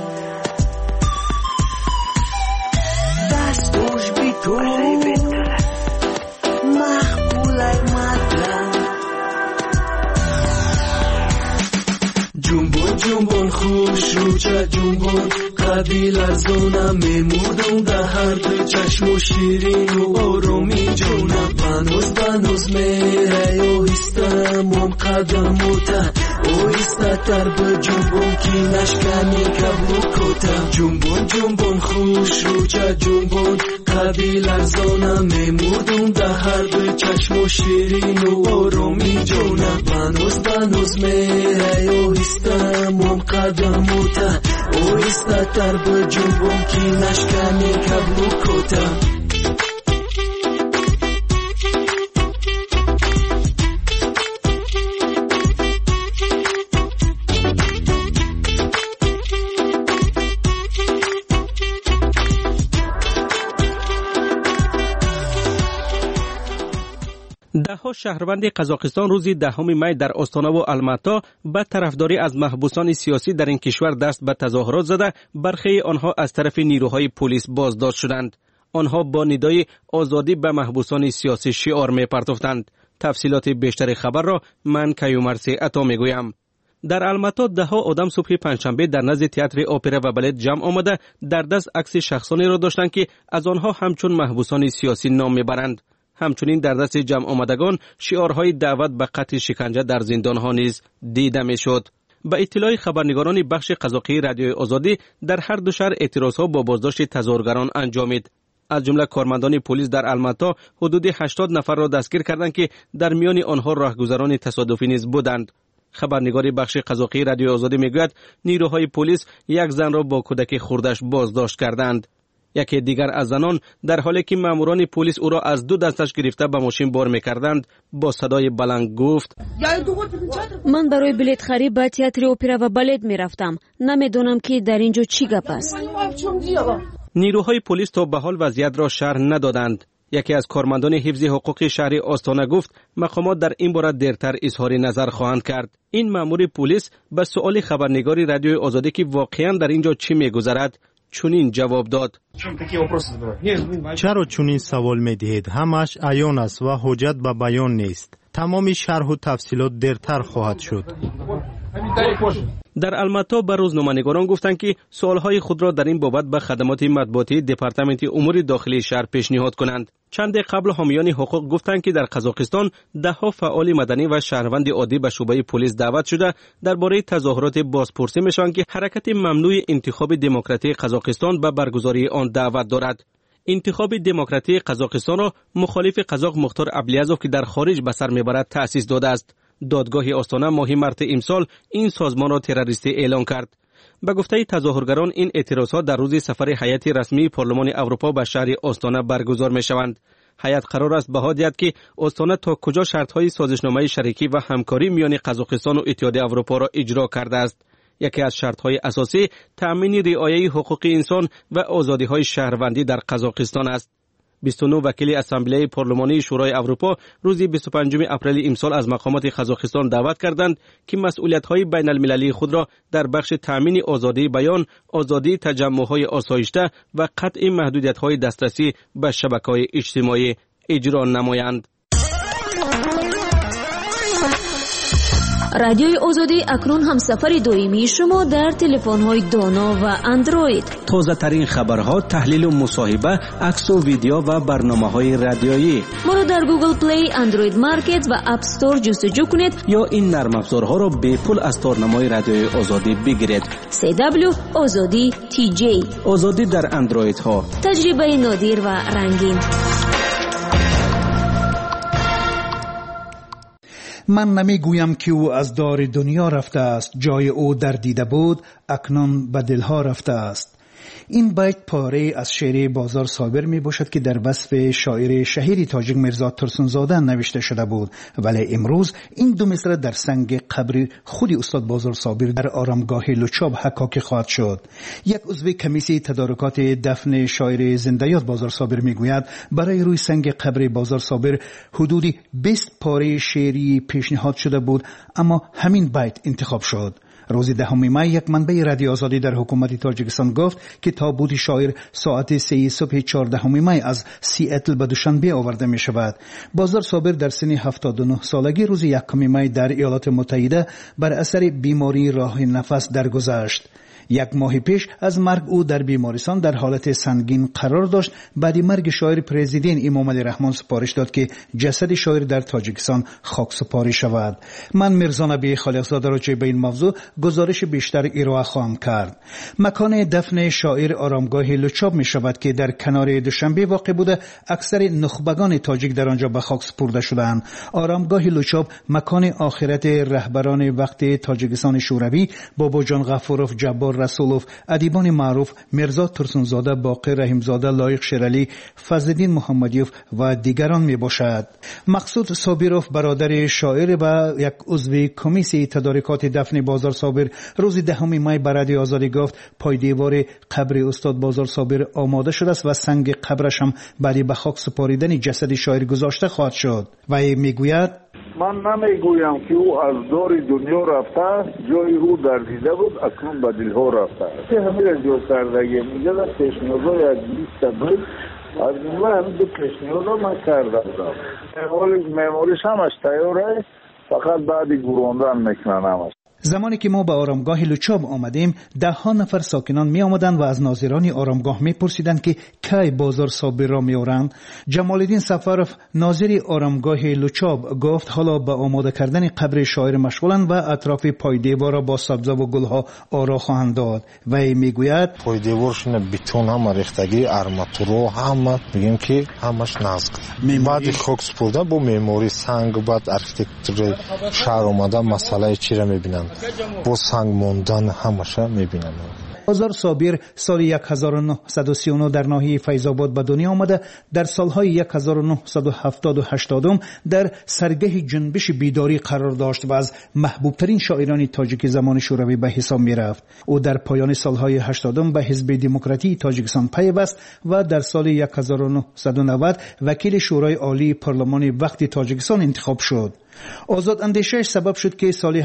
دستوش بی تو مخبولای مدرم جنبون جنبون خوش رو چه جنبون قبیل ارزونم میمردم در هر دو چشم و شیرین و آرومی جونم بنوز میره اویستم و قدم و تا اویستا تر به جنبون کی نشکمی کبلو کتا جنبون خوش رو چه جنبون قبیل ارزانم میمردم در هر دو چشم و شیرین و آرومی جونم بنوز میره اویستم و قدم و تا اویستا تر به جنبون کی نشکمی کبلو کتا ده‌ها شهروند قزاقستان روز 10 می در آستانا و الماتا به طرفداری از محبوسان سیاسی در این کشور دست به تظاهرات زده برخی آنها از طرف نیروهای پلیس بازداشت شدند. آنها با ندای آزادی به محبوسان سیاسی شعار می‌پرداختند. تفصیلات بیشتر خبر را من کیومرثی عطا می‌گویم. در الماتا ده‌ها آدم صبح پنجشنبه در نزد تئاتر اپرا و بالت جمع آمده در دست عکس شخصانی را داشتند که از آنها همچون محبوسان سیاسی نام می‌برند. همچنین در دست جمع آمدگان شعارهای دعوت به قتل شکنجه در زندانها نیز دیده میشد. به اطلاع خبرنگاران بخش قزاقی رادیوی آزادی در هر دو شهر اعتراضها با بازداشت تظاهرگران انجامید. از جمله کارمندان پلیس در الماتا حدود 80 نفر را دستگیر کردند که در میان آنها راهگذران تصادفی نیز بودند. خبرنگار بخش قزاقی رادیوی آزادی میگوید نیروهای پلیس یک زن را با کودک خردش بازداشت کردند. یکی دیگر از زنان در حالی که ماموران پلیس او را از دو دستش گرفته به ماشین بار می‌کردند با صدای بلند گفت من برای بلیط خرید به تئاتر اپرا و بالت می‌رفتم. نمی‌دونم که در اینجا چی گپ است. نیروهای پلیس تا به حال وضعیت را شرح ندادند. یکی از کارمندان حفظ حقوق شهر آستانه گفت مقامات در این باره دیرتر اظهار نظر خواهند کرد. این مامور پلیس به سؤال خبرنگاری رادیوی آزادی که واقعا در اینجا چی می‌گذرد چنین جواب داد. چرا چنین سوال می‌دهید؟ همش عیان است و حجت به بیان نیست. تمام شرح و تفصیلات دیرتر خواهد شد. در الماتا به روزنامه‌نگاران گفتند که سوالهای خود را در این بابت به خدمات مطبوعاتی دپارتمنت امور داخلی شهر پیشنهاد کنند. چند قبل حامیان حقوق گفتند که در قزاقستان ده‌ها فعال مدنی و شهروند عادی به شعبه پلیس دعوت شده درباره تظاهرات بازپرسی میشوند که حرکت ممنوع انتخاب دموکراتی قزاقستان به برگزاری آن دعوت دارد. انتخاب دموکراتی قزاقستان را مخالف قزاق مختار ابلیازوف که در خارج به سر میبرد تأسیس داده است. دادگاه آستانه ماه مارس امسال این سازمان را تروریستی اعلام کرد. به گفته تظاهرگران این اعتراضات در روز سفر هیئت رسمی پارلمان اروپا به شهر آستانه برگزار می شوند. هیئت قرار است بها دهد که آستانه تا کجا شرط‌های سازشنامه شریکی و همکاری میان قزاقستان و اتحادیه اروپا را اجرا کرده است. یکی از شرط‌های اساسی تأمین رعایت حقوق انسان و آزادی‌های شهروندی در قزاقستان است. 29 وکیل اسامبله پارلمانی شورای اروپا روز 25 اپریل امسال از مقامات قزاقستان دعوت کردند که مسئولیت‌های بین المللی خود را در بخش تأمین آزادی بیان، آزادی تجمع‌های آسایشته و قطع محدودیت‌های دسترسی به شبکه‌های اجتماعی اجرا نمایند. رادیوی آزادی اکنون هم سفر دائمی شما در تلفن‌های دانا و اندروید. تازه ترین خبرها، تحلیل و مصاحبه، عکس و ویدیو و برنامه‌های رادیویی. ما را در گوگل پلی، اندروید مارکت و اپ استور جستجو کنید یا این نرم افزارها را به پول از تارنمای رادیوی آزادی بگیرید. CW آزادی TJ. آزادی در اندروید ها. تجربه نادر و رنگین. من نمیگویم که او از دار دنیا رفته است، جای او در دیده بود اکنون به دلها رفته است. این بیت پاره از شعر بازار صابر می باشد که در وصف شاعر شهیر تاجیک میرزا ترسونزاده نوشته شده بود، ولی امروز این دو مصرع در سنگ قبر خود استاد بازار صابر در آرامگاه لوچاب حکاکی خواهد شد. یک عضو کمیته تدارکات دفن شاعر زنده یاد بازار صابر می گوید برای روی سنگ قبر بازار صابر حدود 20 پاره شعری پیشنهاد شده بود، اما همین بیت انتخاب شد. روز 10 می یک منبع رادیو آزادی در حکومت تاجیکستان گفت که تابوت شاعر ساعت 3 صبح 14 می از سیاتل به دوشنبه آورده می شود. بازار صابر در سن 79 سالگی روز 1 می در ایالات متحده بر اثر بیماری راه نفس درگذشت. یک ماه پیش از مرگ او در بیمارستان در حالت سنگین قرار داشت. بعد مرگ شاعر پرزیدنت امام علی رحمان سپارش داد که جسد شاعر در تاجیکستان خاک سپاری شود. من میرزا نبی خالقزاده را به این موضوع گزارش بیشتر ارائه خواهم کرد. مکان دفن شاعر آرامگاه لوچاب می شود که در کنار دوشنبه واقع بوده. اکثر نخبگان تاجیک در آنجا به خاک سپرده شدند. آرامگاه لوچاب مکان آخرت رهبران وقت تاجیکستان شوروی بابا جان غفوروف، جبار رسولوف، ادیبان معروف میرزا ترسونزاده، باقر رحیمزاده، لایق شیرعلی، فضلالدین محمدیوف و دیگران می باشد. مقصود صابروف برادر شاعر و یک عضو کمیته تدارکات دفن بازار صابر روز 10 می به رادیو آزادی گفت پای دیوار قبر استاد بازار صابر آماده شده است و سنگ قبرش هم بعد به خاک سپاریدن جسد شاعر گذاشته خواهد شد. و میگوید من نمیگویم که او از دور دنیا رفته است، جای او در دیده بود اکنون به دلها رفته است. همین را جو کردگی میگه در پیشنهادهای از لیست بود از جمله همین دو پیشنهاد من کرده بودم. معماریش همش تیاره، فقط بعد گروندن میکنن همش. زمانی که ما به آرامگاه لوچاب آمدیم 10 نفر ساکنان می آمدند و از ناظران آرامگاه می پرسیدند که کی بازار صابر را می آورند. جمال الدین سفروف ناظر آرامگاه لوچاب گفت حالا به آماده کردن قبر شاعر مشغولند و اطراف پای دیوار را با سبزه و گلها آرا خواهند داد. و می گوید پای دیوارش بتون هم ریختگی ارماتورو هم میگیم که همش نزد بعد خاک سپرده با معماری سنگ بعد آرکیتکتور شهر اومده مسئله چی را میبینند با سنگ موندن همشه میبینن. بازار صابر سال 1939 در ناحیه فیض‌آباد به دنیا آمده. در سالهای 1970 و 80 در سرگه جنبش بیداری قرار داشت و از محبوب ترین شاعران تاجیک زمان شوروی به حساب می رفت. او در پایان سالهای 80 به حزب دموکراتی تاجیکستان پیوست و در سال 1990 وکیل شورای عالی پارلمان وقت تاجیکستان انتخاب شد. آزاد اندیشش سبب شد که سال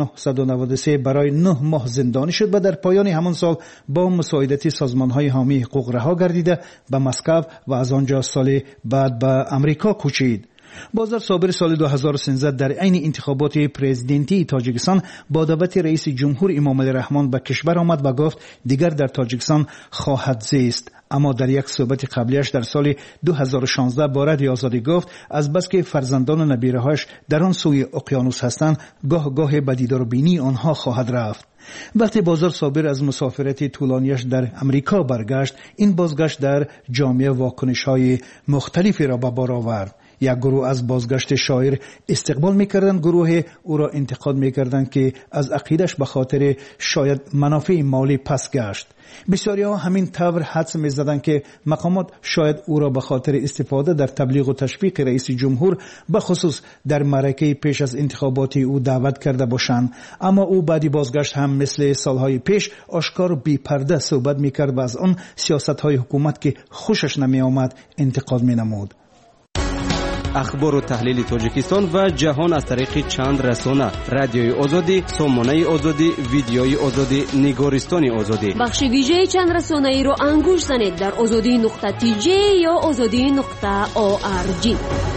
1993 برای 9 ماه زندانی شد و در پایان همان سال با مساعدت سازمان‌های حامی حقوق رها گردیده به مسکو و از آنجا سال بعد به امریکا کوچید. بازار صابر سال 2013 در عین انتخابات پرزیدنتی تاجیکستان با دعوت رئیس جمهور امام علی رحمان به کشور آمد و گفت دیگر در تاجیکستان خواهد زیست. اما در یک صحبت قبلیش در سال 2016 با رادیو آزادی گفت از بس که فرزندان و نبیره‌هاش در آن سوی اقیانوس هستند گاه به دیدار بینی آنها خواهد رفت. وقتی بازار صابر از مسافرت طولانیش در امریکا برگشت، این بازگشت در جامعه واکنش‌های مختلفی را به بار آورد. یک گروه از بازگشت شاعر استقبال میکردند، گروه او را انتقاد میکردند که از عقیدش به خاطر شاید منافع مالی پس گشت. بسیاری ها همین طور حدس میزدند که مقامات شاید او را به خاطر استفاده در تبلیغ و تشویق رئیس جمهور به خصوص در معرکه پیش از انتخابات او دعوت کرده باشند. اما او بعد بازگشت هم مثل سالهای پیش آشکار و بی پرده صحبت میکرد و از آن سیاست های حکومت که خوشش نمی آمد انتقاد مینمود. اخبار و تحلیل تاجیکستان و جهان از طریق چند رسانه: رادیوی آزادی، سامانه آزادی، ویدیوی آزادی، نگارستان آزادی. بخش ویژه چند رسانه ای رو انگوش زنید در azadi.tj یا azadi.org.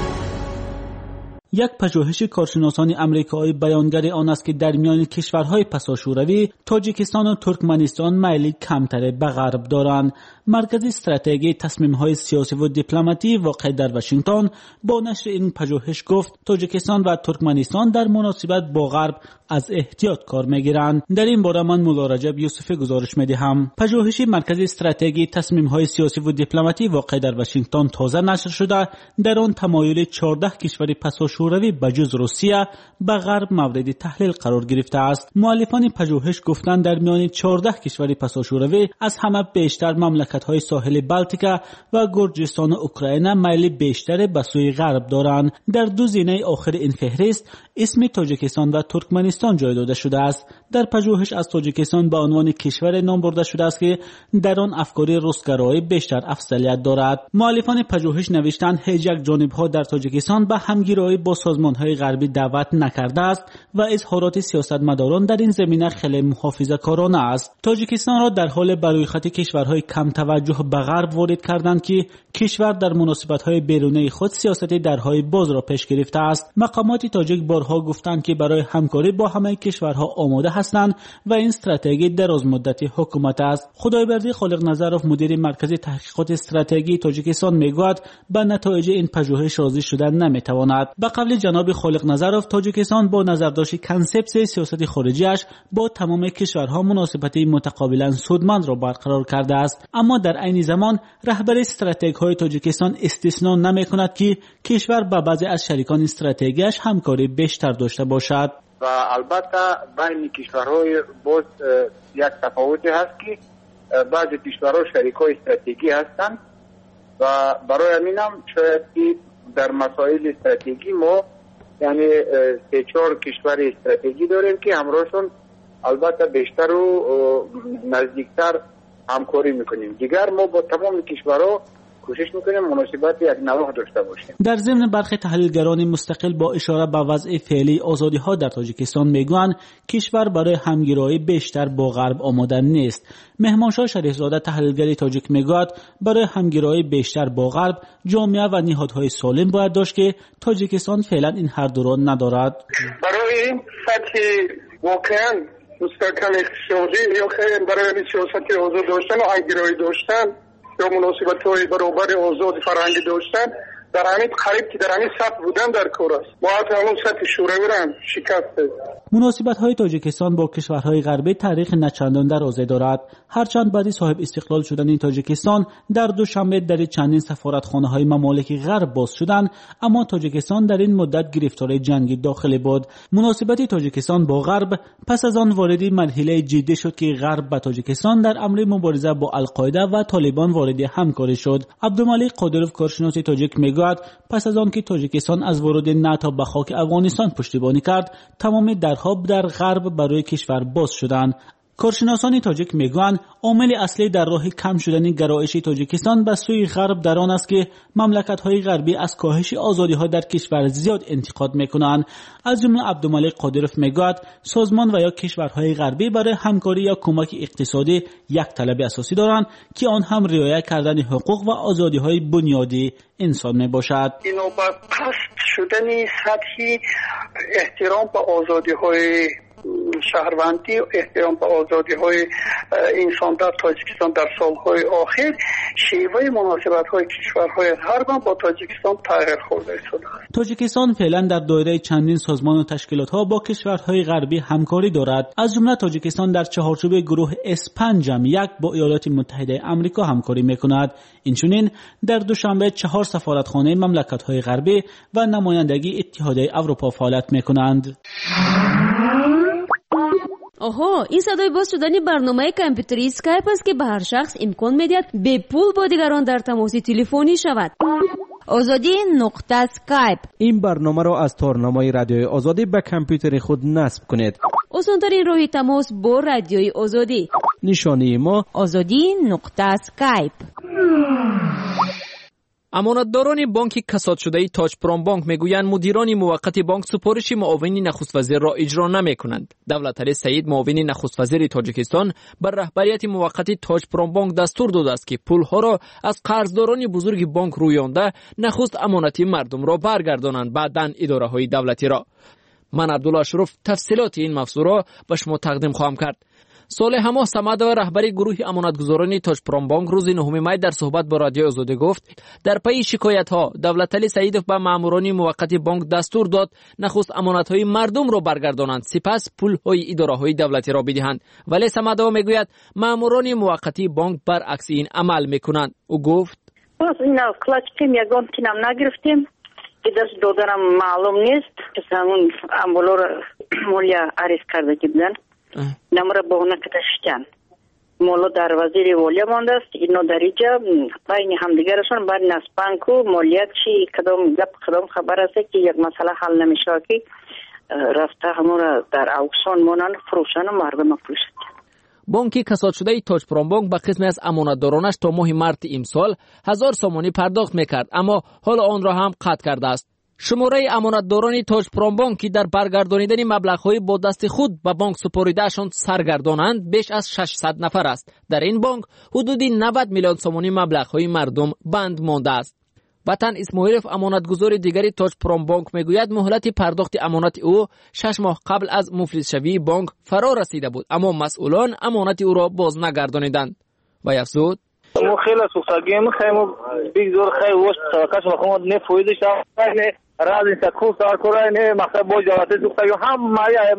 یک پژوهش کارشناسان آمریکایی بیانگر آن است که در میان کشورهای پساشوروی تاجیکستان و ترکمنستان میلی کمتر به غرب دارند. مرکز استراتژی تصمیم‌های سیاسی و دیپلماتی واقع در واشنگتن با نشر این پژوهش گفت تاجیکستان و ترکمنستان در مناسبت با غرب از احتیاط کار می‌گیرند. در این باره من مولا رجب یوسفی گزارش می‌دهم. پژوهش مرکز استراتژی تصمیم‌های سیاسی و دیپلماتی واقع در واشنگتن تازه نشر شده. در آن تمایل 14 کشور پساشوروی بجز روسیه به غرب مورد تحلیل قرار گرفته است. مؤلفان پژوهش گفتند در میان 14 کشور پساشوروی از همه بیشتر مملکت‌های ساحل بالتیکا و گرجستان و اوکراین میل بیشتر به سوی غرب دارند. در دو زینه آخر این فهرست اسم تاجیکستان و ترکمنستان جای داده شده است. در پژوهش از تاجیکستان به عنوان کشور نام برده شده است که در آن افکار روسگرایی بیشتر افضلیت دارد. مؤلفان پژوهش نوشتند هیچ یک جانب‌ها در تاجیکستان به همگرایی با سازمان‌های غربی دعوت نکرده است و اظهارات سیاستمداران در این زمینه خیلی محافظه‌کارانه است. تاجیکستان را در حال بروی خط کشورهای کم توجه به غرب وارد کردند که کشور در مناسبت‌های بیرونی خود سیاست درهای باز را پیش گرفته است. مقامات تاجیک بارها گفتند که برای همکاری با همه کشورها آماده هستند و این استراتژی دراز مدتی حکومت است. خدایبردی خالق نظرов مدیر مرکز تحقیقات استراتژی تاجیکستان میگوید به نتایج این پژوهش راضی شدن نمیتواند. به قول جناب خالق نظرов تاجیکستان با نظرداشت کنسپت سیاست خارجیش با تمام کشورها مناسبتی متقابلا سودمند را برقرار کرده است. اما در عین زمان رهبر استراتژی‌های تاجیکستان استثنا نمی‌کند که کشور با بعضی از شریکان استراتژیش همکاری بیشتر داشته باشد. و البته بین کشورهای باز یک تفاوتی هست که بعضی کشورها شریکای استراتژیکی هستند و برای همینم شاید که در مسائل استراتژیکی ما یعنی 3-4 کشور استراتژیکی داریم که همراهشون البته بیشتر و نزدیکتر همکاری میکنیم. دیگر ما با تمام کشورها کوشش میکنیم مناسبت یک نوع داشته باشیم. در ضمن برخی تحلیلگران مستقل با اشاره به وضع فعلی آزادی ها در تاجیکستان میگویند کشور برای همگرایی بیشتر با غرب آماده نیست. مهمانشاه شریفزاده تحلیلگر تاجیک میگوید برای همگرایی بیشتر با غرب جامعه و نهادهای سالم باید داشت که تاجیکستان فعلا این هر دو را ندارد. برای این سطح واقعا مستحکم اقتصادی یا خیلی برای سیاست آزاد داشتن و همگرایی داشتن یا مناسبت‌های برابر آزاد فرهنگی داشتن در همین قریب که در همین سطح بودن در کار است. ما حتی همون سطح شوروی را هم شکست دادیم. مناسبت‌های تاجیکستان با کشورهای غربی تاریخ نچندان درازی دارد. هرچند بعد صاحب استقلال شدن این تاجیکستان در دوشنبه در چندین سفارتخانه‌های ممالک غرب باز شدند، اما تاجیکستان در این مدت گرفتار جنگی داخلی بود. مناسبت تاجیکستان با غرب پس از آن وارد مرحله جدی شد که غرب با تاجیکستان در امر مبارزه با القاعده و طالبان وارد همکاری شد. عبدالملک قادروف کارشناس تاجیک میگوید پس از آن که تاجیکستان از ورود ناتو به خاک افغانستان پشتیبانی کرد، تمام درها در غرب برای کشور باز شدند. کارشناسان تاجیک میگویند عامل اصلی در راه کم شدن گرایش تاجیکستان به سوی غرب در آن است که مملکت‌های غربی از کاهش آزادی‌ها در کشور زیاد انتقاد می‌کنند. از جمله عبدالملک قادرف میگوید سازمان و یا کشورهای غربی برای همکاری یا کمک اقتصادی یک طلب اساسی دارند که آن هم رعایت کردن حقوق و آزادی‌های بنیادی انسان میباشد. اینو با پست شدن سطحی احترام به آزادی‌های شهروندی و احترام به آزادی‌های انسان در تاجیکستان در سالهای آخر شیوه مناسبت‌های کشورهای غرب با تاجیکستان تغییر خورده شده است. تاجیکستان فعلا در دایره چندین سازمان و تشکیلات‌ها با کشورهای غربی همکاری دارد. از جمله تاجیکستان در چهارچوب گروه S5 1 با ایالات متحده آمریکا همکاری می‌کند. اینچنین در دوشنبه 4 سفارتخانه مملکت‌های غربی و نمایندگی اتحادیه اروپا فعالیت می‌کنند. آها، این صدای باز شدن برنامه کامپیوتری اسکایپ است که به هر شخص امکان می‌دهد به پول با دیگران در تماس تلفنی شود. آزادی نقطه اسکایپ. این برنامه را از تارنمای رادیوی آزادی به کامپیوتر خود نصب کنید. آسان‌ترین راه تماس با رادیوی آزادی. نشانی ما آزادی نقطه اسکایپ. امانتداران بانک کساد شده تاج پرام بانک میگویند مدیران موقت بانک سپارش معاون نخست وزیر را اجرا نمیکنند. دولتعلی سعید معاون نخست وزیر تاجیکستان بر رهبریت موقت تاج پرام بانک دستور داده است که پولها را از قرضداران بزرگ بانک رویانده نخست امانتی مردم را برگردانند، بعداً اداره های دولتی را. من عبدالله اشرف تفصیلات این موضوع را به شما تقدیم خواهم کرد. صالح حماه صمدوی رهبری گروه امانتگزاران تاج پرام بانک روز 9 می در صحبت با رادیو آزادی گفت در پی شکایت‌ها دولتعلی سعیدов به ماموران موقت بانک دستور داد نخست امانت‌های مردم را برگردانند، سپس پول‌های اداره‌های دولتی را بدهند. ولی صمدوی میگوید ماموران موقتی بانک برعکس این عمل می‌کنند. او گفت باز اینا کلاچکیم یگان تینم نگرفتیم که دست دادنم معلوم نیست که همون امبولو را مولیا عریض کرده که بدن نمره بهونه کتشتن مولا در وزیر والیا مانده است. اینا در اینجا بین همدیگرشون بعد از بانک و مالیات چی کدام گپ کدام خبر است که یک مسئله حل نمیشه که رفته همون در اکسیون مونن فروشن و مردم فروشن. بانک کساد شده تاج پرام بانک به قسمی از امانتدارانش تا ماه مارس امسال 1000 سومانی پرداخت میکرد، اما حال آن را هم قطع کرده است. شماره امانتداران تاج پرام بانک که در برگردانیدن مبلغ‌های با دست خود به بانک سپردهشان سرگردانند بیش از 600 نفر است. در این بانک حدود 90 میلیون سومانی مبلغ‌های مردم بند مانده است. وطن اسماعیلوف امانتگزار دیگری تاج پرام بانک میگوید مهلت پرداخت امانت او 6 ماه قبل از مفلس شوی بانک فرا رسیده بود، اما مسئولان امانت او را باز نگردانیدند. و افزود ما خیلی سوختگی می‌خوایم بگذار خیلی وقت سرکش مخمود نفویدش نه راز این سکوت کارکورای نه مقصد با جواتي سوختگی هم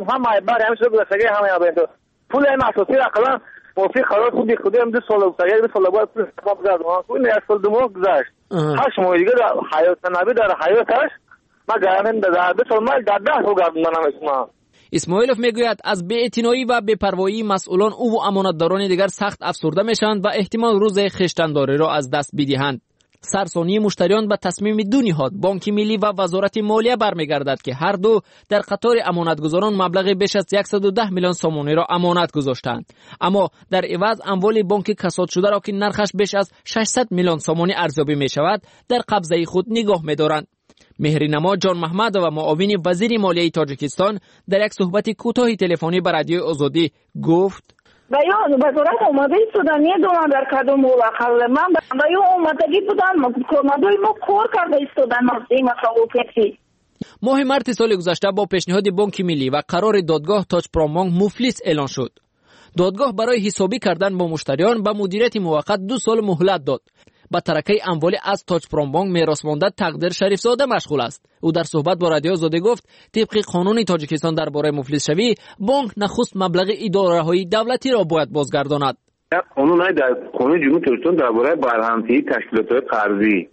بر همش رو گذاشته همه ابند پول این اساسی اقلا موفی قرار خودی خودی هم 2 سال سایر 2 سال بعد پول حساب گذاشتم اون یک سال دو گذاشت 8 ماه دیگه در حیات نبی در حیاتش ما گارن در 2 سال ما در 10 سال گذاشتم اسما. اسماعیلوف میگوید از بی‌اعتنایی و بی‌پروایی مسئولان او و امانتداران دیگر سخت افسرده میشند و احتمال روز خشتنداری را از دست بدهند. سرسانی مشتریان به تصمیم دو نهاد بانک ملی و وزارت مالیه برمیگردد که هر دو در قطار امانتگزاران مبلغ بیش از 110 میلیون سومانی را امانت گذاشتند، اما در عوض اموال بانک کساد شده را که نرخش بیش از 600 میلیون سومانی ارزیابی می شود در قبضه خود نگاه می دارند. مهرینما جان محمد و معاون وزیر مالیه تاجیکستان در یک صحبت کوتاه تلفنی با رادیو آزادی گفت بیان وزارت اومده سودانی دوام در کدوم موقع من بیان اومدگی بودن کمدوی ما کار کرده استودن این مسئله. ماه مارس سال گذشته با پیشنهاد بانک ملی و قرار دادگاه تاج پرام بانک مفلس اعلان شد. دادگاه برای حسابی کردن با مشتریان به مدیریت موقت 2 سال مهلت داد. با ترکه اموال از تاج پرام بانک میراث مانده تقدیر شریف زاده مشغول است. او در صحبت با رادیو آزادی گفت طبق قانون تاجیکستان درباره مفلس شوی بانک نخست مبلغ اداره‌های دولتی را باید بازگرداند. قانون جمهوری تاجیکستان درباره برهم‌تهی تشکیلات‌های قرضی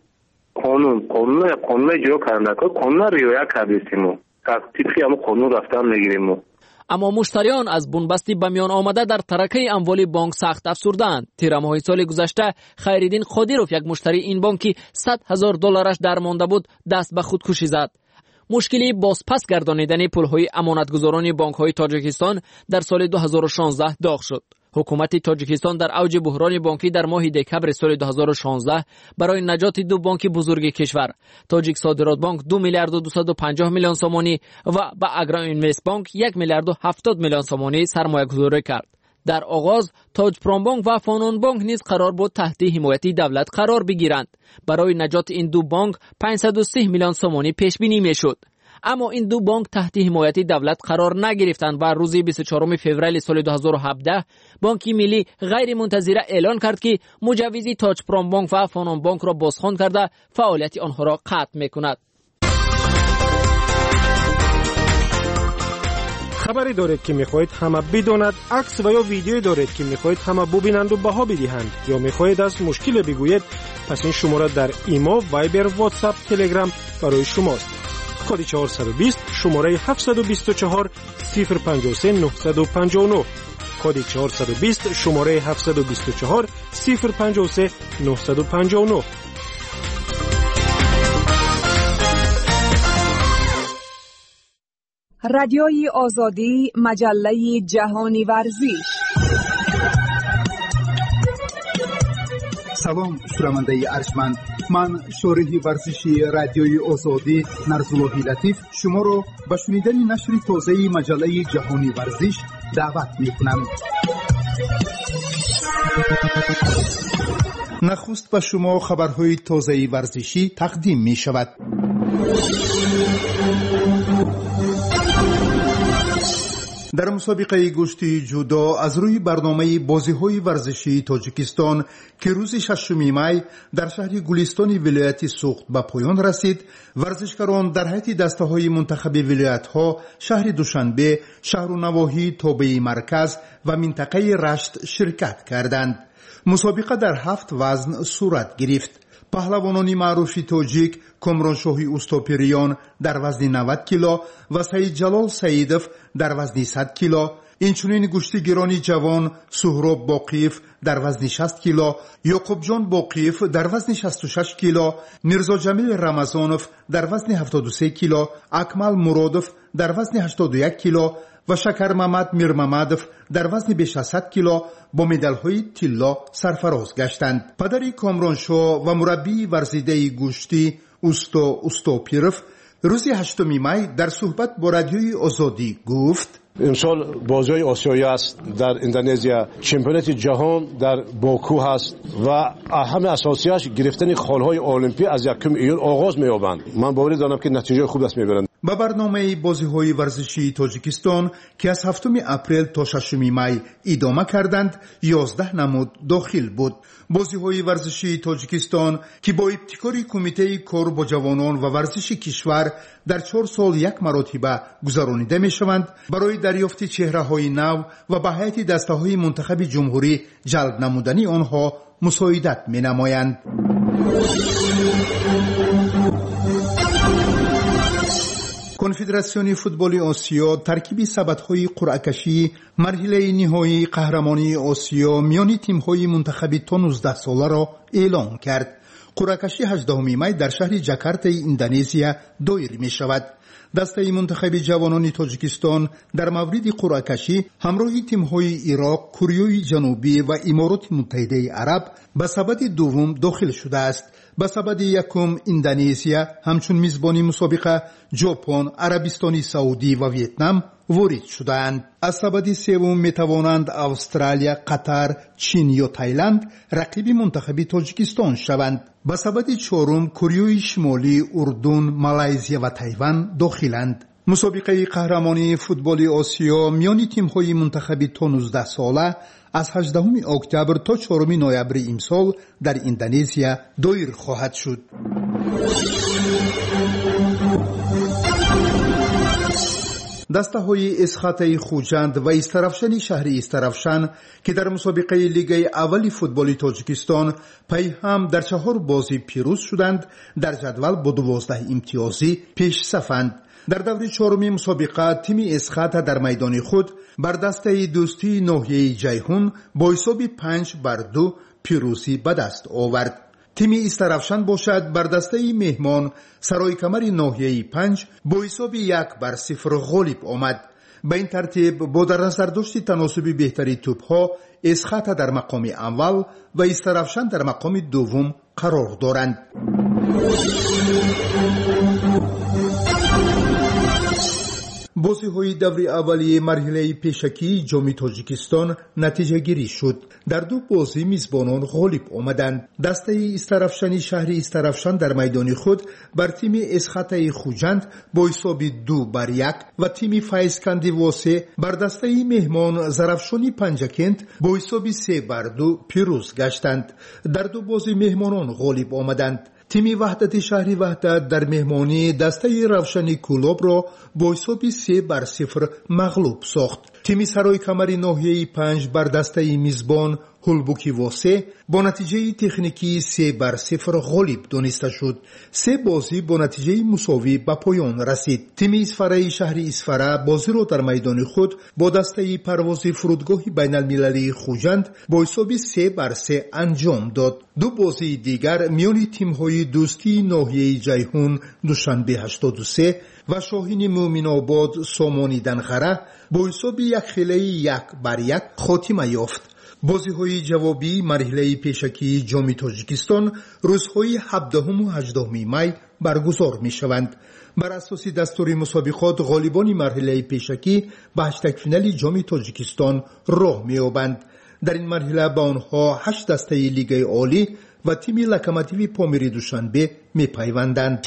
قانون اجرا کردن قانون رعایت کردیم. طبق همون قانون رفتن میگیریم. اما مشتریان از بنبستی به میان آمده در ترکه اموال بانک سخت افسردند. تیر ماه سال گذشته خیرالدین قادروف یک مشتری این بانکی $100,000 درمانده بود دست به خودکشی زد. مشکلی بازپس گردانیدن پول‌های امانتگزاران بانک‌های تاجیکستان در سال 2016 داغ شد. حکومت تاجیکستان در اوج بحران بانکی در ماه دکمبر سال 2016 برای نجات دو بانک بزرگ کشور، تاجیک صادرات بانک 2 میلیارد و 250 میلیون سومانی و با اگرا اینوست بانک 1 میلیارد و 70 میلیون سومانی سرمایه‌گذاری کرد. در آغاز تاج پرام بانک و فانون بانک نیز قرار بود تحت حمایت دولت قرار بگیرند. برای نجات این دو بانک 530 میلیون سومانی پیش بینی میشد. اما این دو بانک تحت حمایت دولت قرار نگرفتند و روز 24 فوریه سال 2017 بانک ملی غیر منتظره اعلان کرد که مجوز تاج پرام بانک و فانون بانک را بازخوان کرده فعالیت آنها را قطع میکند. خبری دارید که میخواهید همه بداند، عکس و یا ویدیویی دارید که میخواهید همه ببینند و بها بدهند، یا میخواهید از مشکل بگویید، پس این شماره در ایما، وایبر، واتساپ، تلگرام برای شماست. کد 420 شماره 724 053 959. کد 420 شماره 724 053 959. رادیوی آزادی، مجله جهانی ورزش. سلام شنونده ارجمند، من شارح ورزشی رادیوی آزادی نرزاللهی لطیف شما را به شنیدن نشر تازه مجله جهانی ورزش دعوت می‌کنم. نخست به شما خبرهای تازه ورزشی تقدیم می‌شود. در مسابقه گشتی جودو از روی برنامه بازی‌های ورزشی تاجیکستان که روز 6 می در شهر گلستان ولایت سوخت به پایان رسید، ورزشکاران در هیئت دسته‌های منتخب ولایت‌ها شهر دوشنبه، شهر و نواحی توبه مرکز و منطقه رشت شرکت کردند. مسابقه در 7 وزن صورت گرفت. پهلوانان معروف تاجیک کامرانشاهی اوستاپریان در وزن 90 کیلو و سید جلال سیدف در وزن 100 کیلو، اینچنین گشتیگیران جوان سهراب باقیف در وزن 60 کیلو، یعقوب جان باقیف در وزن 66 کیلو، میرزا جمیل رمضانف در وزن 73 کیلو، اکمل مرادف در وزن 81 کیلو و شکر محمد میر محمدف در وزن بیش از 100 کیلو با مدال‌های طلا سرفراز گشتند. پدر کامرانشاه و مربی ورزیده گشتی اوستاپیرف روز 8 می در صحبت با رادیوی آزادی گفت: امسال بازی آسیایی است، در اندونزیا چمپیونات جهان در باکو هست و اهم اساسیش گرفتن خالهای المپی از 1 ایون آغاز می‌یابند. من باور دارم که نتیجه خوب دست می‌برند. با برنامه بازی‌های ورزشی تاجیکستان که از 7 اپریل تا 6 می ادامه کردند، 11 نمود داخل بود. بازی‌های ورزشی تاجیکستان که با ابتکار کمیته کار با جوانان و ورزش کشور در 4 سال 1 مرتبه گذرانیده می‌شوند، برای دریافت چهره‌های نو و به هیئت دسته‌های منتخب جمهوری جلب نمودنی آنها مساعدت می‌نمایند. کنفدراسیون فوتبال آسیا ترکیب سبدهای قرعه کشی مرحله نهایی قهرمانی آسیا میان تیم‌های منتخب تا 19 ساله را اعلام کرد. قرعه کشی 18 می در شهر جاکارتا اندونزیا دایر می شود. دسته منتخب جوانان تاجیکستان در مورد قرعه کشی همراه تیم‌های عراق، کره جنوبی و امارات متحده عرب به سبد دوم داخل شده است. به سبد یکم اندونزیا همچون میزبان مسابقه ژاپن، عربستان سعودی و ویتنام وارد شدند. از سبد سوم میتوانند استرالیا، قطر، چین یا تایلند رقیب منتخب تاجیکستان شوند. به سبد چهارم کره شمالی، اردن، مالزی و تایوان داخلند. مسابقه قهرمانی فوتبال آسیا میان تیم‌های منتخب تا 19 ساله از 18 اکتبر تا 4 نوامبر امسال در اندونزیا دایر خواهد شد. دسته‌های اسخات خوجند و استرافشن شهر استرافشن که در مسابقه لیگ اول فوتبال تاجیکستان پی هم در 4 بازی پیروز شدند، در جدول با 12 امتیازی پیش صفند. در دور 4 مسابقه تیم اسخات در میدان خود بر دسته دوستی ناحیه جیهون با حساب 5-2 پیروزی به دست آورد. تیم ایسترافشان باشد بر دسته مهمان سرای کمر ناحیه 5 با حساب 1-0 غالب آمد. به این ترتیب با در نظر داشت تناسب بهتری توپ‌ها اسخط در مقام اول و ایسترافشان در مقام دوم قرار دارند. بازی‌های دوره اولیه مرحله پیشکی جام تاجیکستان نتیجه گیری شد. در دو بازی میزبانان غالب آمدند. دسته ایسترافشانی شهر ایسترافشان در میدان خود بر تیم اسخطه خوجند با حساب 2-1 و تیم فایزکندی واسه بر دسته مهمان زرافشانی پنجکند با حساب 3-2 پیروز گشتند. در دو بازی مهمانان غالب آمدند. تیم وحدت شهری وحدت در مهمانی دسته روشنی کلوب را با حساب 3-0 مغلوب ساخت. تیم سرای کمر ناحیه 5 بر دسته میزبان هولبوکی واسه با نتیجه تکنیکی 3-0 غالب دانسته شد. 3 بازی با نتیجه مساوی به پایان رسید. تیم اسفره شهری اسفره بازی را در میدان خود با دسته پرواز فرودگاه بین المللی خوجند با حساب 3-3 انجام داد. دو بازی دیگر میان تیم های دوستی ناحیه جیهون دوشنبه 83 و شاهین مومن آباد سامانی دنغره با حساب 1-1 خاتمه یافت. بازی‌های جوابی مرحله پیشکی جام تاجیکستان روزهای 17 و 18 می برگزار می‌شوند. بر اساس دستور مسابقات غالبان مرحله پیشکی به 8 فینال جام تاجیکستان راه می‌یابند. در این مرحله به آنها 8 دسته لیگ عالی و تیم لوکوموتیو پامیر دوشنبه می‌پیوندند.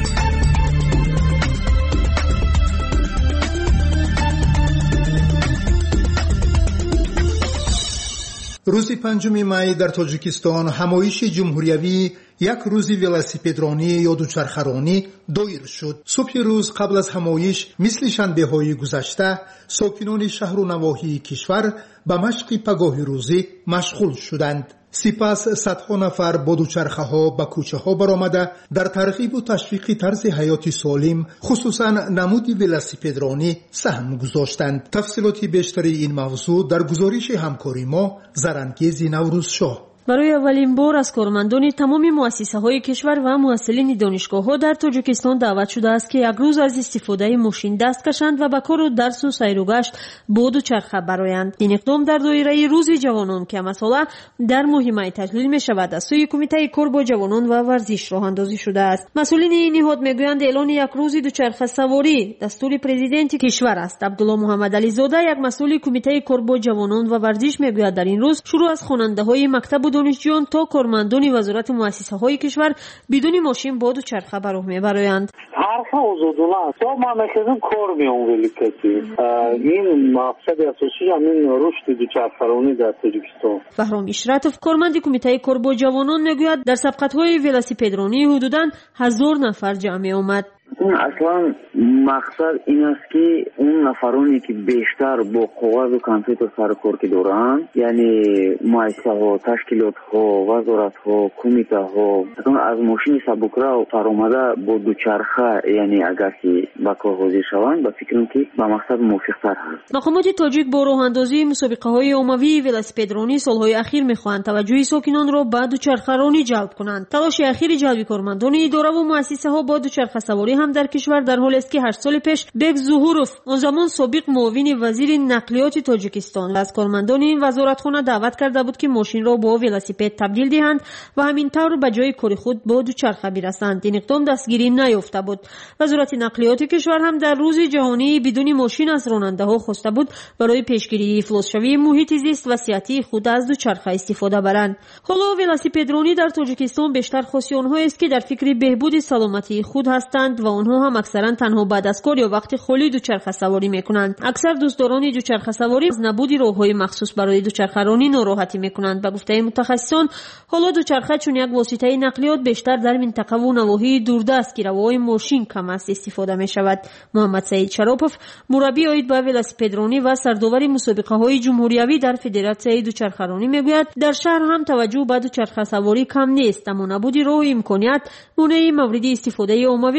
روز 5 می در تاجیکستان همایش جمهوریوی یک روز ولاسیپدرانی یا دوچرخه‌رانی دایر شد. صبح روز قبل از همایش مثل شنبه‌های گذشته ساکنان شهر و نواحی کشور به مشق پگاه روزی مشغول شدند. سپس صدها نفر با دوچرخه‌ها به کوچه‌ها برآمده در ترغیب و تشویق طرز حیات سالم خصوصا نمود ولاسیپدرانی سهم گذاشتند. تفصیلات بیشتری این موضوع در گزارش همکاری ما زرانگیز نوروز شاه. برای اولین بار از کارمندان تمام مؤسسه‌های کشور و مسئولین دانشگاه‌ها در تاجیکستان دعوت شده است که یک روز از استفاده ماشین دست کشند و به کار و درس و سیر و گشت با دوچرخه برآیند. این اقدام در دایره روز جوانان که مسئله در مهمه تجلیل می‌شود از سوی کمیته کار با جوانان و ورزش راه اندازی شده است. مسئولین این نهاد می‌گویند اعلان یک روز دوچرخه سواری دستور پرزیدنت کشور است. عبدالله محمد علی زاده یک مسئول کمیته کار با جوانان و ورزش می‌گوید در این روز شروع از خواننده‌های مکتب دانشجویان تا کارمندان وزارت مؤسسه‌های کشور بدون ماشین با دوچرخه به راه می‌برند. حرف آزادانه است. ما می‌کنیم کار می‌اونیم کسی. این مقصد اساسی همین رشد دوچرخه‌رانی در تاجیکستان. بهرام اشرتوف کارمند کمیته کار با جوانان می‌گوید در سبقت‌های ولاسیپدرانی حدوداً 1000 نفر جمع آمد. اصلا مقصد این است که اون نفرانی که بیشتر با کاغذ و کامپیوتر سر کار که دارن یعنی مؤسسه ها، تشکیلات ها، وزارت ها، کمیته ها از ماشین سبکرو فرآمده با دوچرخه یعنی اگر که با کار حاضر شوند با فکرم که با مقصد موافق تر هست. مقامات تاجیک با راه اندازی مسابقه های عمومی ولاسیپدرانی سالهای اخیر میخواهند توجه ساکنان را به دوچرخه‌رانی جلب کنند. تلاش اخیر جلب کارمندان اداره و مؤسسه ها با دوچرخه سواری هم در کشور در حال است که 8 سال پیش بیگ ظهوروف اون زمان سابق معاون وزیر نقلیات تاجیکستان از کارمندان این وزارتخانه دعوت کرده بود که ماشین را با ولاسیپد تبدیل دهند و همینطور به جای کار خود با دوچرخه برسند. این اقدام دستگیری نیافته بود. وزارت نقلیات کشور هم در روز جهانی بدون ماشین از راننده‌ها خواسته بود برای پیشگیری افلاس‌شوی محیط زیست و صحتی خود از دوچرخه استفاده برند. حالا ولاسیپدرانی در تاجیکستان بیشتر خاصی آنها است که در فکر بهبود سلامتی خود هستند و آنها هم اکثرا تنها بعد از کار یا وقت خالی دوچرخه سواری میکنند. اکثر دوستداران دوچرخه سواری از نبود راههای مخصوص برای دوچرخه‌رانی ناراحتی میکنند. به گفته متخصصان حالا دوچرخه چون یک واسطه نقلیات بیشتر در منطقه و نواحی دوردست که راههای ماشین کم است استفاده می شود. محمد سعید شراپوف مربی عاید به ولاسیپدرانی و سرداور مسابقه های جمهوریوی در فدراسیون دوچرخه‌رانی میگوید در شهر هم توجه به دوچرخه سواری کم نیست اما نبود راه امکانیت مانع مورد استفاده عمومی قرار گرفته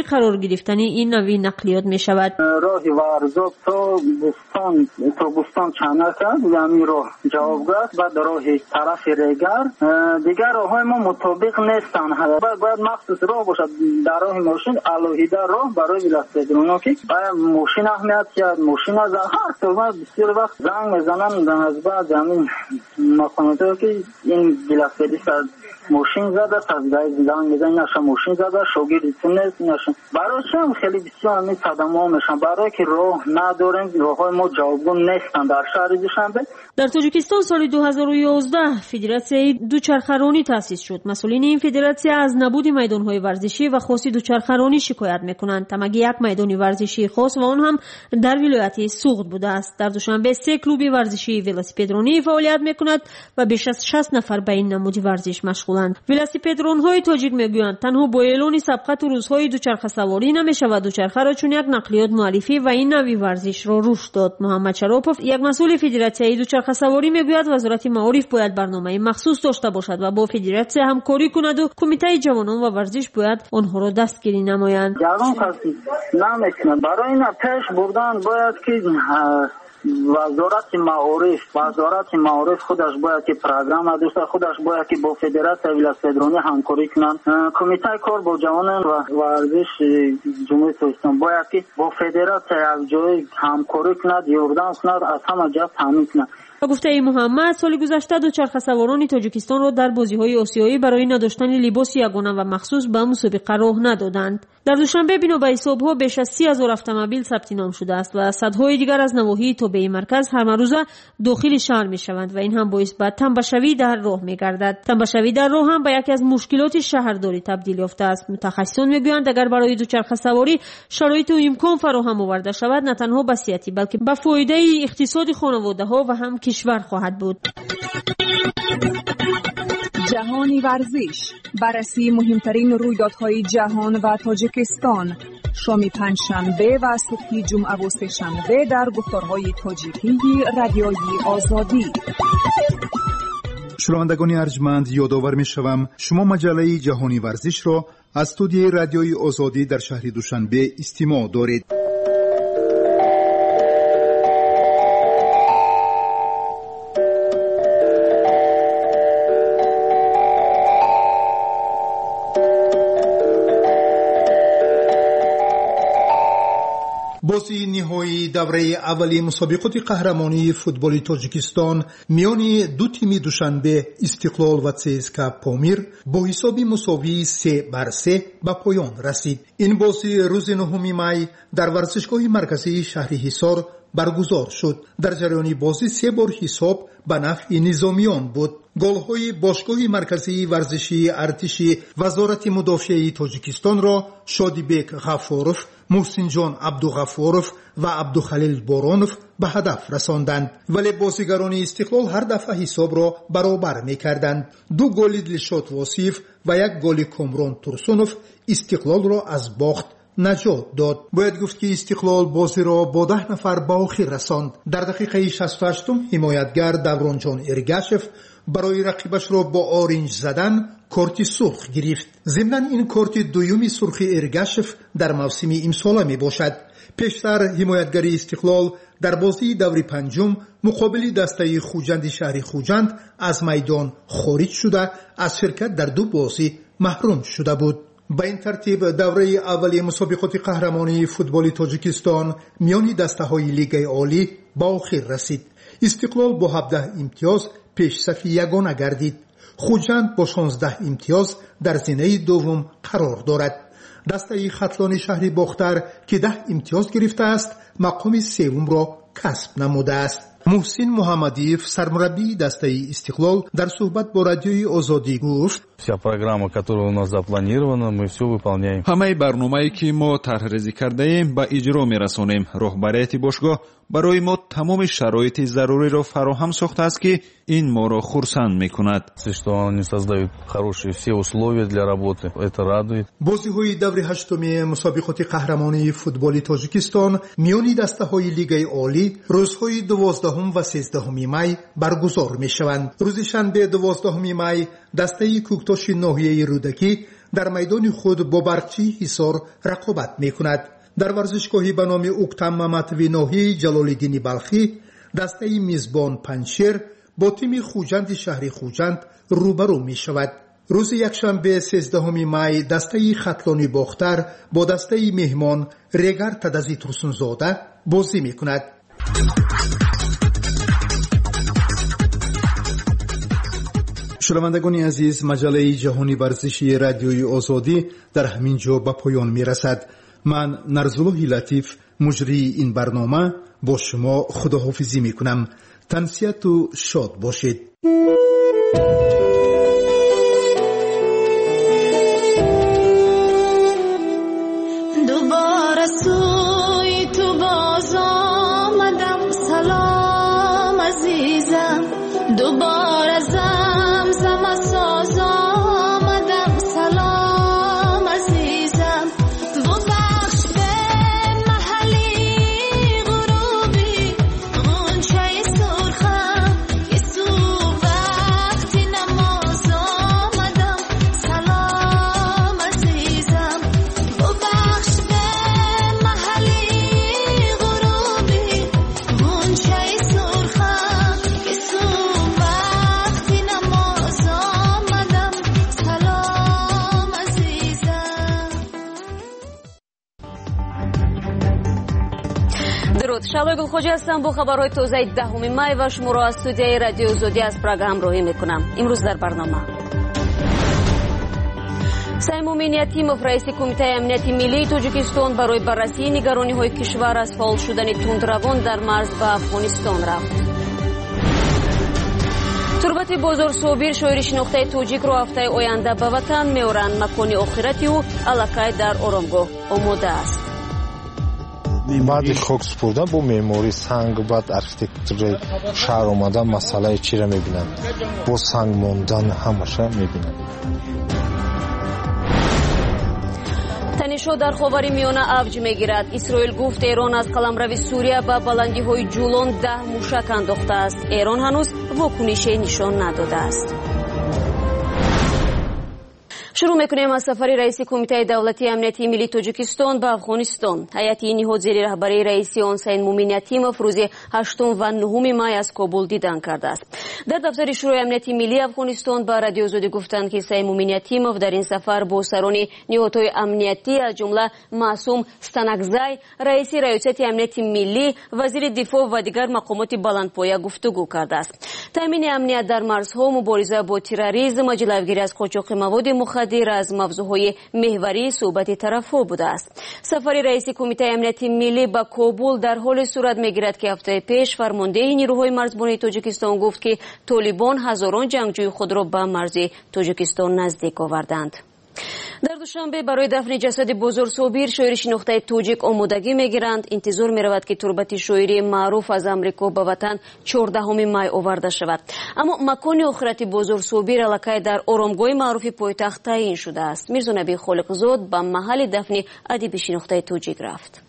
گرفتن این نوع نقلیات می شود. راه ورزاب تا بستان چانک است، یعنی راه جوابگاه، بعد راه طرف ریگر، دیگر راههای ما مطابق نیستند. باید مخصوص راه باشد در راه ماشین، علاوه راه برای ولاسپدرون‌ها که ماشین اهمیت یا ماشین از هر طور بسیار وقت زنگ میزنن از بعد زمین مکانات که این ولاسپدیست ماشین زده زنگ میزنن نشه ماشین زده شاگردتون نیست نشه برای چه هم خیلی بسیار همین صدمه میشن برای که راه نداریم، راههای ما جوابگون نیستن در شهر دوشنبه. در تاجیکستان سال 2011 فدراسیون دوچرخه‌رانی تأسیس شد. مسئولین این فدراسیون از نبود میدان‌های ورزشی و خاصی دوچرخه‌رانی شکایت میکنند. تمامی یک میدان ورزشی خاص و آن هم در ولایت سوغد بوده است. در دوشنبه 3 کلوب ورزشی ولاسپدرانی فعالیت میکند و بیش از 60 نفر به این نمود ورزش مشغولند. ولاسپدرون‌های تاجیک میگویند تنها با اعلان سبقت و روزهای دوچرخه سواری نمیشود دوچرخه را چون یک نقلیات معرفی و این نوع ورزش را رشد داد. محمد شراپوف یک مسئول فدراسیون دوچرخه سواری میگوید وزارت معارف باید برنامه مخصوص داشته باشد و با فدراسیون همکاری کند و کمیته جوانان و ورزش باید آنها را دستگیری نمایند. جوان کسی نمی‌کنه برای این پیش بردن باید که وزارت معارف خودش باید که پروگرام داشته، خودش باید که با فدراسیون ولاسپدرانی همکاری کنند. کمیته کار با جوانان و ورزش جمهوری تاجیکستان باید که با فدراسیون از جای همکاری کند، یاردن کند، از همه جا تامین کند. با گفته محمد سال گذشته دوچرخه سواران تاجیکستان را در بازی‌های آسیایی برای نداشتن لباس یگانه و مخصوص به مسابقه راه ندادند. در دوشنبه بنا به حساب‌ها بیش از 30,000 اتومبیل ثبت نام شده است و صدهای دیگر از نواحی تابع مرکز هر روز داخل شهر می‌شوند و این هم باعث به تنبشوی در راه می‌گردد. تنبشوی در راه هم به یکی از مشکلات شهرداری تبدیل یافته است. متخصصان می‌گویند اگر برای دوچرخه سواری شرایط و امکان فراهم آورده شود نه تنها به صحت بلکه به فایده اقتصاد خانواده‌ها و هم کشور خواهد بود. جهانی ورزش، بررسی مهمترین رویدادهای جهان و تاجیکستان، شام پنجشنبه و صبح جمعه و سه‌شنبه در گفتارهای تاجیکی رادیوی آزادی. شنوندگان ارجمند یادآور می‌شوم شما مجله جهانی ورزش را از استودیوی رادیوی آزادی در شهر دوشنبه استماع دارید. بازی نهایی دوره اولی مسابقات قهرمانی فوتبال تاجیکستان میان دو تیم دوشنبه استقلال و CSKA پامیر با حساب مساوی 3-3 به پایان رسید. این بازی روز 9 می در ورزشگاه مرکزی شهر حصار برگزار شد. در جریان بازی 3 بار حساب به نفع نظامیان بود. گل‌های باشگاه مرکزی ورزشی ارتش وزارت مدافعه تاجیکستان را شادیبک غفاروف، محسن جان عبدوغفاروف و عبدوخلیل بارانوف به هدف رساندند، ولی بازیگران استقلال هر دفعه حساب را برابر می‌کردند. 2 گل دلشاد واصف و 1 گل کامران ترسونوف استقلال را از باخت نجات داد. باید گفت که استقلال بازی را با 10 نفر به آخر رساند. در دقیقه 68 حمایتگر دوران جان ارگاشف برای رقیبش را با آرنج زدن کارت سرخ گرفت. ضمن این کارت دومی سرخ ارگاشف در موسم امسال می باشد. پیشتر حمایتگر استقلال در بازی دور پنجم مقابل دسته خوجند شهر خوجند از میدان خارج شده از شرکت در 2 بازی محروم شده بود. با این ترتیب دوره اولی مسابقات قهرمانی فوتبال تاجیکستان میان دسته‌های لیگ عالی به آخر رسید. استقلال با 17 امتیاز پیش صف یگانه گردید. خوجند با 16 امتیاز در زینه دوم قرار دارد. دسته خطلان شهر باختر که 10 امتیاز گرفته است مقام سوم را کسب نموده است. محسن محمدیف سرمربی دسته استقلال در صحبت با رادیوی آزادی گفت: همه برنامه‌ای که ما طرح‌ریزی کرده ایم به اجرا می‌رسانیم. رهبریت باشگاه برای ما تمام شرایط ضروری را فراهم ساخته است که این ما را خرسند می‌کند. بازی‌های دور هشتم مسابقات قهرمانی فوتبال تاجیکستان میان دسته‌های لیگ عالی روزهای 12 و 13 می برگزار می‌شوند. روز شنبه 12 می دسته کوکتاش ناحیه رودکی در میدان خود با برقچی حصار رقابت می کند. در ورزشگاهی به نام اوکتم ممتوی ناحیه جلال‌الدین بلخی دسته میزبان پنجشیر با تیم خوجند شهر خوجند روبرو می شود. روز یکشنبه 13 می دسته خطلانی باختر با دسته مهمان ریگر تدزی ترسونزاده بازی می کند. شنوندگان عزیز، مجله جهانی ورزشی رادیوی آزادی در همین جا به پایان می رسد. من نرزالله لطیف مجری این برنامه با شما خداحافظی می کنم. تنسیت و شاد باشید. دوباره سوی تو باز آمدم، سلام عزیزم. دوباره زمزم ساز آمدم، سلام عزیزم. ببخش به محلی غروبی غنچه سرخم که صبح وقتی نماز آمدم، سلام عزیزم. ببخش به محلی غروبی غنچه سرخم که صبح وقتی نماز آمدم، سلام عزیزم. درود، شالوی گلخوجی هستم با خبرهای تازه 10 می و شما را از استودیوی رادیو آزادی از پراگ همراهی میکنم. امروز در برنامه سعیم مومنیتیمов رئیس کمیته امنیتی ملی تاجیکستان برای بررسی نگرانی‌های کشور از فعال شدن تندروان در مرز به افغانستان رفت. تربت بازار صابر شاعر شناخته تاجیک را هفته آینده به وطن می‌آورند. مکان آخرتی او الکای در آرامگاه آماده است. بعد خاک سپردن با معماری سنگ بعد ارکیتکتور شهر آمدن مسئله چی را می‌بینن؟ با سنگ ماندن همشه می‌بینن. تنش‌ها در خاورمیانه اوج می‌گیرد. اسرائیل گفت ایران از قلمرو سوریه به بلندی‌های جولان 10 موشک انداخته است. ایران هنوز واکنشی نشان نداده است. شروع میکنیم از سفر رئیس کمیته دولتی امنیتی ملی تاجیکستان به افغانستان. هیئت نهاد زیر رهبری رئیس آن سعید مومنیتیمov روز 8 و 9 می از کابل دیدن کرده است. در دفتر شورای امنیتی ملی افغانستان به رادیو آزادی گفتند که سعید مومنیتیمov در این سفر با سران نهادهای امنیتی از جمله معصوم ستانکزی رئیس ریاست امنیتی ملی، وزیر دفاع و دیگر مقامات بلندپایه گفتگو کرده است. تامین امنیت در مرزها، مبارزه با تروریسم، جلوگیری از قاچاق مواد مخدر از موضوعهای محوری صحبت طرفها بوده است. سفر رئیس کمیته امنیتی ملی به کابل در حال صورت میگیرد که هفته پیش فرمانده نیروهای مرزبانی تاجیکستان گفت که طالبان هزاران جنگجوی خود را به مرز تاجیکستان نزدیک آوردند. در دوشنبه برای دفن جسد بازار صابر شاعر شناخته تاجیک آمادگی میگیرند. انتظار میرود که تربت شاعری معروف از امریکا به وطن 14 می آورده شود. اما مکان آخرتی بازار صابر الکای در آرامگاه معروف پایتخت تعیین شده است. میرزا نبی خالقزاد به محل دفن ادیب شناخته تاجیک رفت.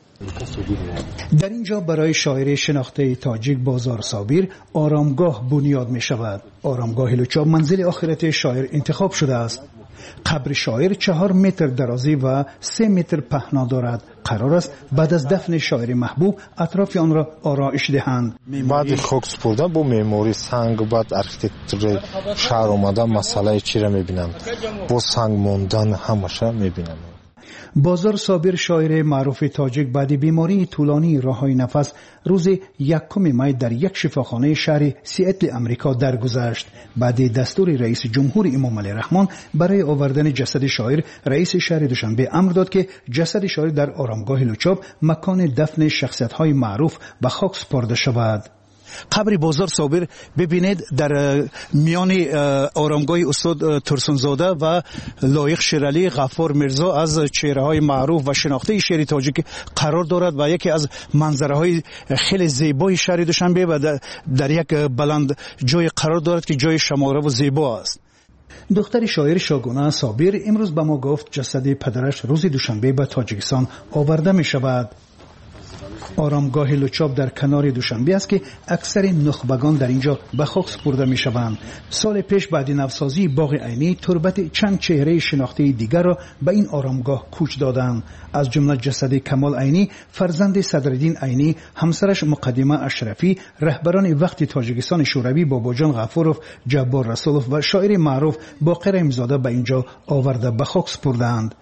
در اینجا برای شاعر شناخته تاجیک بازار صابر آرامگاه بنیاد می شود. آرامگاه هلوچاب منزل آخرت شاعر انتخاب شده است. قبر شاعر 4 متر درازی و 3 متر پهنا دارد. قرار است بعد از دفن شاعر محبوب اطراف آن را آرایش دهند. بعد خاک سپردن با معماری سنگ بعد ارکیتکتور شهر آمدن مسئله چی را می‌بینن؟ با سنگ ماندن همشه می‌بینن. بازار صابر شاعر معروف تاجیک بعد بیماری طولانی راههای نفس روز 1 می در یک شفاخانه شهر سیاتل امریکا درگذشت. بعد دستور رئیس جمهور امام علی رحمان برای آوردن جسد شاعر، رئیس شهر دوشنبه امر داد که جسد شاعر در آرامگاه لوچاب مکان دفن شخصیت‌های معروف به خاک سپرده شود. قبر بازار صابر ببینید در میان آرامگاه استاد ترسونزاده و لایق شیرالی غفار میرزا از چهره‌های معروف و شناخته شهر تاجیک قرار دارد و یکی از منظره‌های خیلی زیبای شهر دوشنبه و در یک بلند جای قرار دارد که جای شماره و زیبا است. دختر شاعر شاگونه صابر امروز به ما گفت جسد پدرش روز دوشنبه به تاجیکستان آورده می شود. آرامگاه لوچاب در کنار دوشنبه است که اکثر نخبگان در اینجا به خاک سپرده می شوند. سال پیش بعد نوسازی باغ عینی تربت چند چهره شناخته دیگر را به این آرامگاه کوچ دادند. از جمله جسد کمال عینی، فرزند صدرالدین عینی، همسرش مقدمه اشرفی، رهبران وقت تاجیکستان شوروی باباجان غفوروف، جبار رسولوف و شاعر معروف باقر امزاده به اینجا آورده به خاک سپردند.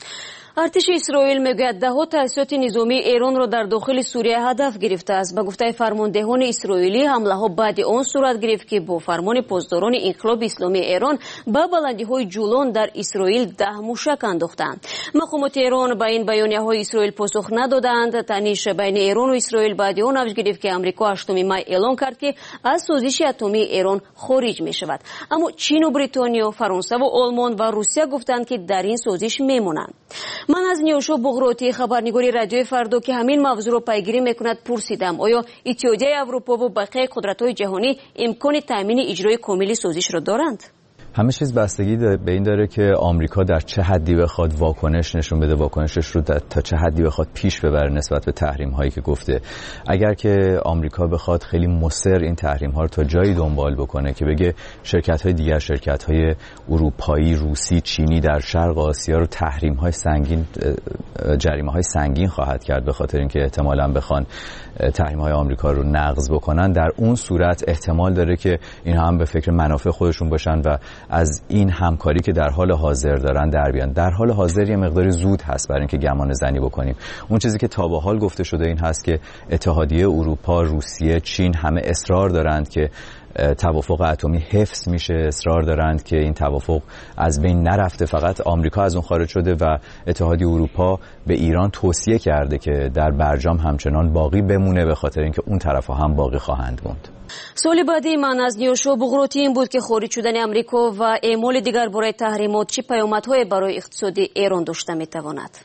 ارتش اسرائیل میگوید دهها تاسیسات نظامی ایران را در داخل سوریه هدف گرفته است. به گفته فرماندهان اسرائیلی حمله ها بعد آن صورت گرفت که با فرمان پاسداران انقلاب اسلامی ایران به بلندی های جولان در اسرائیل 10 موشک انداختند. مقامات ایران به این بیانیه های اسرائیل پاسخ ندادند. تنش بین ایران و اسرائیل بعد آن اوج گرفت که آمریکا 8 می اعلام کرد که از سازش اتمی ایران خارج می شود. اما چین و بریتانیا، فرانسه و آلمان و روسیه گفتند که در این سازش میمونند. من از نیوشا بغراتی خبرنگاری رادیوی فردا که همین موضوع را پیگیری میکند پرسیدم آیا اتحادیه اروپا و بقیه قدرت‌های جهانی امکان تامین اجرای کامل سازش را دارند؟ همه چیز بستگی به این داره که آمریکا در چه حدی بخواد واکنش نشون بده، واکنشش رو تا چه حدی بخواد پیش ببره نسبت به تحریم هایی که گفته. اگر که آمریکا بخواد خیلی مصر این تحریم ها رو تا جایی دنبال بکنه که بگه شرکت های دیگر، شرکت های اروپایی، روسی، چینی در شرق آسیا رو تحریم های سنگین، جریمه های سنگین خواهد کرد به خاطر اینکه احتمالاً بخوان تحریم های آمریکا رو نقض بکنن، در اون صورت احتمال داره که این هم به فکر منافع خودشون باشن و از این همکاری که در حال حاضر دارن در بیان. در حال حاضر یه مقداری زود هست برای اینکه گمان زنی بکنیم. اون چیزی که تا به حال گفته شده این هست که اتحادیه اروپا، روسیه، چین همه اصرار دارند که توافق اتمی حفظ میشه، اصرار دارند که این توافق از بین نرفته. فقط آمریکا از اون خارج شده و اتحادیه اروپا به ایران توصیه کرده که در برجام همچنان باقی بمونه به خاطر اینکه اون طرفا هم باقی خواهند موند. سوال بعدی من از نیوشا بغراتی این بود که خارج شدن آمریکا و اعمال دیگر برای تحریمات چه پیامدهای برای اقتصاد ایران داشته میتواند؟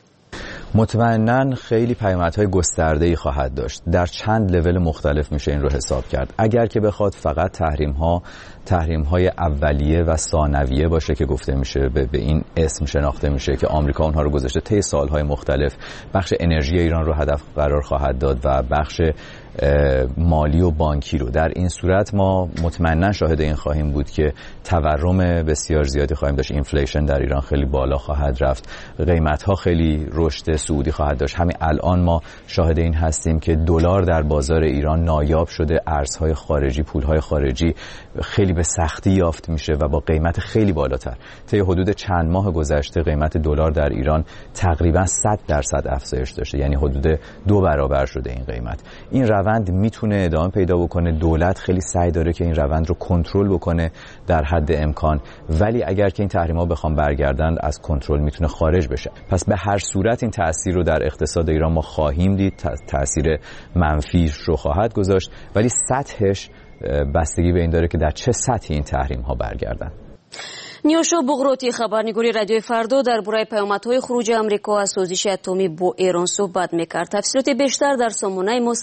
مطمئناً خیلی پیامدهای گسترده‌ای خواهد داشت. در چند لول مختلف میشه این رو حساب کرد. اگر که بخواد فقط تحریم‌های اولیه و ثانویه باشه که گفته میشه به این اسم شناخته میشه که آمریکا اونها رو گذاشته طی سالهای مختلف، بخش انرژی ایران رو هدف قرار خواهد داد و بخش مالی و بانکی رو. در این صورت ما مطمئنا شاهد این خواهیم بود که تورم بسیار زیادی خواهیم داشت. اینفلیشن در ایران خیلی بالا خواهد رفت، قیمت‌ها خیلی رشد صعودی خواهد داشت. همین الان ما شاهد این هستیم که دلار در بازار ایران نایاب شده، ارزهای خارجی، پولهای خارجی خیلی به سختی یافت میشه و با قیمت خیلی بالاتر. طی حدود چند ماه گذشته قیمت دلار در ایران تقریبا 100% افزایش داشته، یعنی حدود 2 برابر شده این قیمت. این روند میتونه ادامه پیدا بکنه. دولت خیلی سعی داره که این روند رو کنترل بکنه در حد امکان، ولی اگر که این تحریم‌ها بخوام برگردن از کنترل میتونه خارج بشه. پس به هر صورت این تأثیر رو در اقتصاد ایران ما خواهیم دید، تأثیر منفی رو خواهد گذاشت، ولی سطحش بستگی به این داره که در چه سطحی این تحریم‌ها برگردن. نیوشا بغراتی خبرنگاری رادیوی فردا درباره پیامدهای خروج آمریکا از سازش اتمی با ایران صحبت می‌کرد. تفصیلات بیشتر در سامانه ما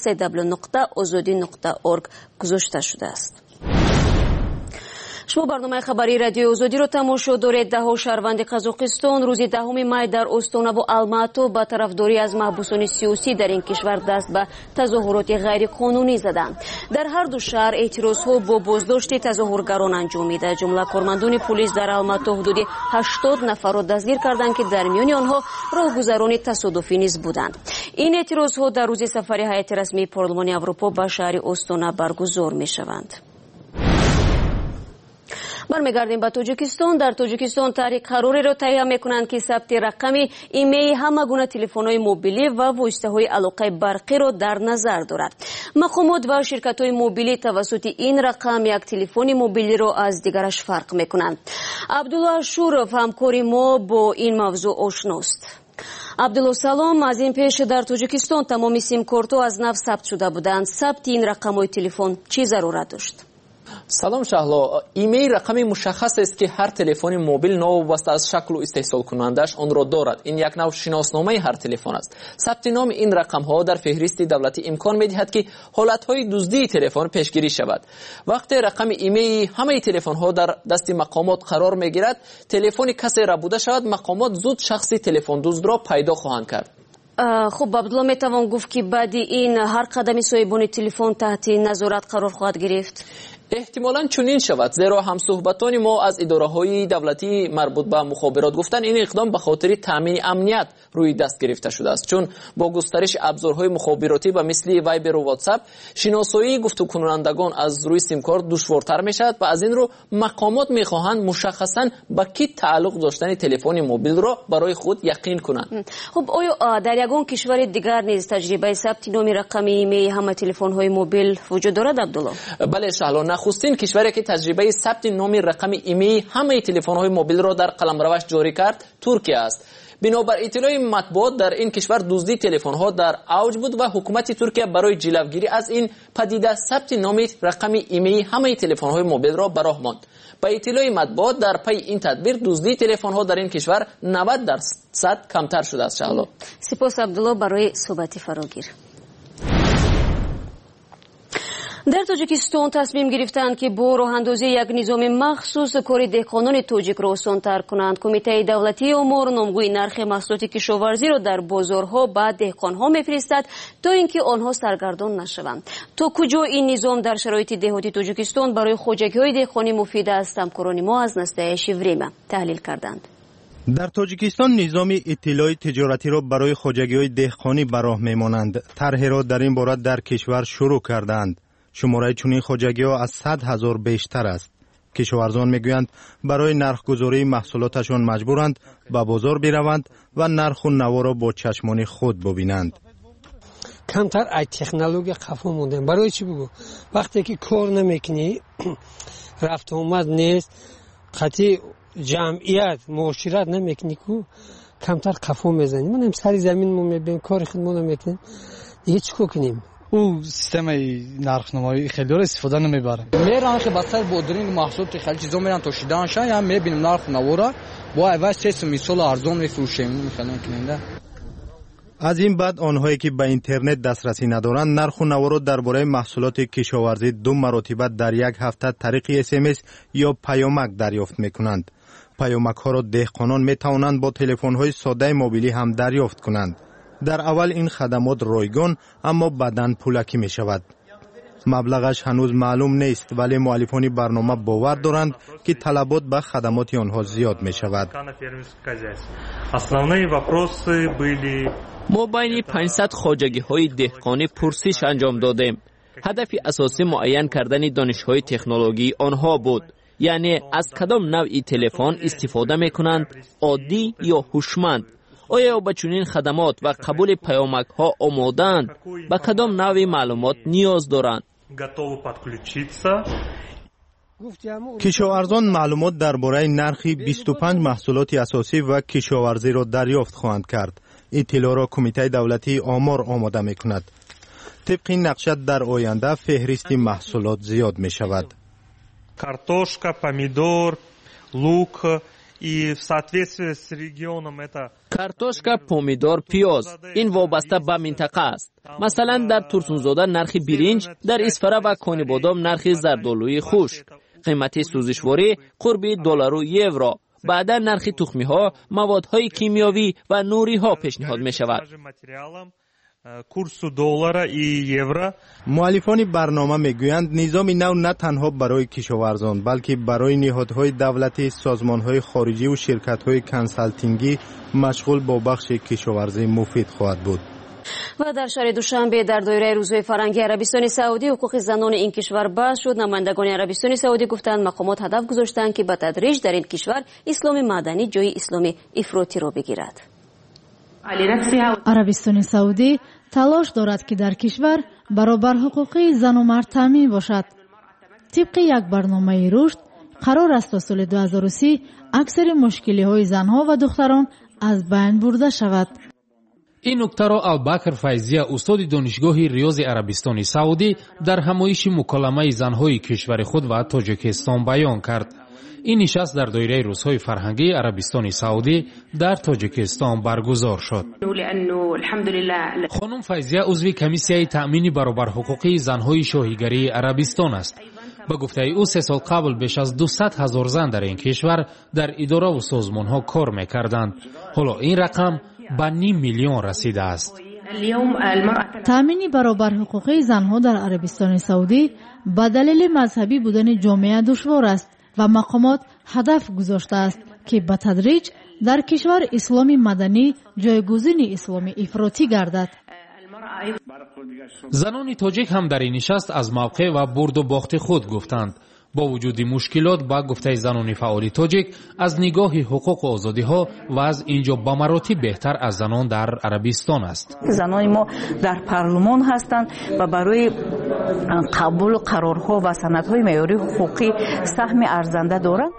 www.azadi.org گذاشته شده است. شما برنامه خبری رادیو آزادی رو تماشا دارید. 10 شهروند قزاقستان روز 10 می در استانا و الماتو با طرفداری از محبوسان سیاسی در این کشور دست به تظاهرات غیر قانونی زدند. در هر دو شهر اعتراضها با بازداشت تظاهرگران انجامید. جمله کارمندان پلیس در الماتو حدود 80 نفر را دستگیر کردند که در میان آنها راهگذران تصادفی نیز بودند. این اعتراضها در روز سفر هیئت رسمی پارلمان اروپا به شهر استانا برگزار می‌شوند. برمیگردیم به تاجیکستان. در تاجیکستان تحریک قراری را تهیه میکنند که ثبت رقم ایمیل همه گونه تلفن‌های موبیلی و واسطه‌های علاقه برقی را در نظر دارد. مقامات و شرکت‌های موبیلی توسط این رقم یک تلفن موبیلی را از دیگرش فرق میکنند. عبدالله شورف همکار ما با این موضوع آشناست. عبدالله سلام. از این پیش در تاجیکستان تمام سیم کارت‌ها از نو ثبت شده بودند. ثبت این رقم‌های تلفن چه ضرورت داشت؟ سلام شهلا. ایمیل رقم مشخص است که هر تلفن موبیل نوابسته از شکل و استحصال کنندش آن را دارد. این یک نوع شناسنامه هر تلفن است. ثبت نام این رقم ها در فهرست دولتی امکان می‌دهد که حالت‌های دزدی تلفن پیشگیری شود. وقتی رقم ایمیل همه تلفن ها در دست مقامات قرار می‌گیرد، تلفن کسی را بوده شود، مقامات زود شخصی تلفن دزد را پیدا خواهند کرد. خب عبدالله میتوان گفت که بعد این هر قدمی صاحبان تلفن تحت نظارت قرار خواهد گرفت؟ احتمالاً چنین شود، زیرا همصحبتان ما از اداره‌های دولتی مربوط به مخابرات گفتن این اقدام به خاطر تامین امنیت روی دست گرفته شده است، چون با گسترش ابزارهای مخابراتی به مثل وایبر و واتساپ شناسایی گفتگوکنندگان از روی سیم کارت دشوارتر میشود و از این رو مقامات میخواهند مشخصاً با کی تعلق داشتن تلفن موبیل را برای خود یقین کنند. خب آیا در یگان کشور دیگر نیز تجربه ثبت نام رقمی ایمنی همه تلفن‌های موبیل وجود دارد عبدالله؟ بله شهلا، نخستین کشوری که تجربه ثبت نام رقم ایمنی همه تلفن‌های موبیل را در قلمروش جاری کرد ترکیه است. بنابر اطلاع مطبوعات در این کشور دزدی تلفن‌ها در اوج بود و حکومت ترکیه برای جلوگیری از این پدیده ثبت نام رقم ایمنی همه تلفن‌های موبیل را به راه ماند. با اطلاع مطبوعات در پی این تدبیر دزدی تلفن‌ها در این کشور 90% کمتر شده است. شهلا، سپاس عبدالله برای صحبت فراگیر. در تاجیکستان تصمیم گرفتند که با راه اندازی یک نظام مخصوص کار دهقانان تاجیک را آسان‌تر کنند. کمیته دولتی امور نامگوی نرخ محصولات کشاورزی را در بازارها به دهقانها می‌فرستد تا اینکه آنها سرگردان نشوند. تا کجا این نظام در شرایط دهاتی تاجیکستان برای خواجگی‌های دهقانی مفید است؟ همکاران ما از نستایش وریما تحلیل کردند. در تاجیکستان نظام اطلاع تجارتی را برای خواجگی‌های دهقانی به راه می‌مانند. طرح را در این باره در کشور شروع کردند. شماره چنین خواجگی‌ها از 100,000 بیشتر است. کشاورزان میگویند برای نرخگذاری محصولاتشان مجبورند به بازار بروند و نرخ و نوا را با چشمان خود ببینند. کمتر ای تکنولوژی خفا موندن. برای چی بگو؟ وقتی که کار نمیکنی رفت اومد نیست، خطی جمعیت معاشرت نمیکنی کو کمتر خفا میزنی. من هم سری زمین مو میبینم کار خودمون میکنیم دیگه چیکار کنیم؟ او سیستم نرخ‌نمایی خیلی رو استفاده نمیبره. میرن که بسر بودرینگ محصولات خیلی چیزا میرن تا شیدانشا یا میبینیم نرخ نوارا با عوض سیستم مثال ارزان میفروشیم مثلا کننده. از این بعد آنهایی که به اینترنت دسترسی ندارند نرخ و نوا را درباره محصولات کشاورزی 2 مرتبه در یک هفته طریق SMS یا پیامک دریافت میکنند. پیامک ها را دهقانان میتوانند با تلفن های ساده موبیلی هم دریافت کنند. در اول این خدمات رایگان اما بعداً پولکی می شود. مبلغش هنوز معلوم نیست ولی مؤلفان برنامه باور دارند که طلبات به خدمات آنها زیاد می شود. ما بین 500 خواجگی‌های دهقانی پرسش انجام دادیم. هدف اساسی معین کردن دانش‌های تکنولوژی آنها بود. یعنی از کدام نوع تلفن استفاده می کنند، عادی یا هوشمند. آیا با چنین خدمات و قبول پیامک ها آمادند؟ با کدام نوع معلومات نیاز دارند؟ کشاورزان معلومات درباره نرخی 25 محصولات اساسی و کشاورزی را دریافت خواهند کرد. اطلاع را کمیته دولتی آمار آماده می کند. طبق نقشه در آینده فهرست محصولات زیاد می شود. کارتوشка, помидор, лук и в соответствии с регионом это کارتوشка, پومیدور، پیاز این وابسته به منطقه است. مثلا در ترسونزاده نرخ برنج، در اسفره و کانیبادام نرخ زردآلوی خوش. قیمت سوزشواری قرب $1 و یورو. بعدا نرخ تخمی ها، موادهای کیمیاوی و نوری ها پیشنهاد می شود. کورس دلار و یورو. مؤلفان برنامه میگویند نظام نو نه تنها برای کشاورزان بلکه برای نهادهای دولتی، سازمانهای خارجی و شرکت‌های کنسالتینگی مشغول با بخش کشاورزی مفید خواهد بود. و در شهر دوشنبه در دایره روزهای فرهنگی عربستان سعودی حقوق زنان این کشور بحث شد. نمایندگان عربستان سعودی گفتند مقامات هدف گذاشتند که به تدریج در این کشور اسلام مدنی جای اسلام افراطی را بگیرد. عربستان سعودی تلاش دارد که در کشور برابر حقوقی زن و مرد تامین باشد. طبق یک برنامه رشد قرار است تا سال 2030 اکثر مشکلی‌های زنها و دختران از بین برده شود. این نکته را البکر فیضیه استاد دانشگاه ریاض عربستان سعودی در همایش مکالمه زنهای کشور خود و تاجیکستان بیان کرد. این نشست در دایره روزهای فرهنگی عربستان سعودی در تاجیکستان برگزار شد. خانم فیضیه عضو کمیسیه تأمین برابر حقوقی زنهای شاهیگری عربستان است. به گفته او 3 سال قبل بیش از 200,000 زن در این کشور در اداره و سازمانها کار میکردند. حالا این رقم به 5 میلیون رسیده است. تامین برابر حقوق زنها در عربستان سعودی به دلیل مذهبی بودن جامعه دشوار است و مقامات هدف گذاشته است که به تدریج در کشور اسلامی مدنی جایگزین اسلامی افراطی گردد. زنان تاجیک هم در این نشست از موقع و برد و باخت خود گفتند. با وجود مشکلات با گفته زنان فعال تاجیک از نگاه حقوق و آزادی ها و از اینجا با مراتب بهتر از زنان در عربستان است. زنان ما در پارلمان هستند و برای قبول قرارها و سندهای معیاری حقوقی سهم ارزنده دارند.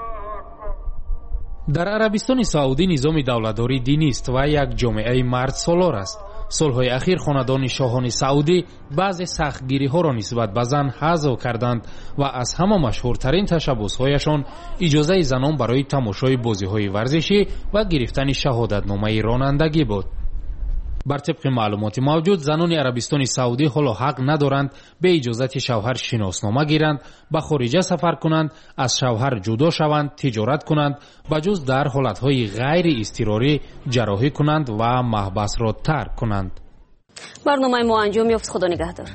در عربستان سعودی نظام دولتداری دینی است و یک جامعه مرد سالار است. سالهای اخیر خاندان شاهان سعودی بعضی سختگیری‌ها را نسبت به زن حذف کردند و از همه مشهورترین تشبس‌هایشان اجازه زنان برای تماشای بازی‌های ورزشی و گرفتن شهادتنامه رانندگی بود. بر طبق معلومات موجود زنان عربستان سعودی حالا حق ندارند به اجازت شوهر شناسنامه گیرند، به خارجه سفر کنند، از شوهر جدا شوند، تجارت کنند، بجز در حالتهای غیر اضطراری جراحی کنند و محبس را ترک کنند. برنامه ما انجام یافت. خدا نگهدار.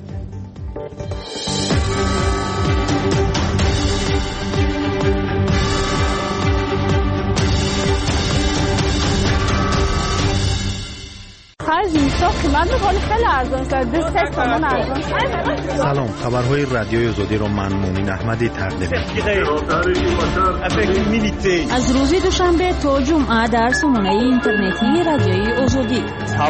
سلام، خبرهای رادیوی آزادی را من مومن احمدی تقدیم می‌کنم. از روز دوشنبه تا جمعه در سامانه اینترنتی رادیوی آزادی.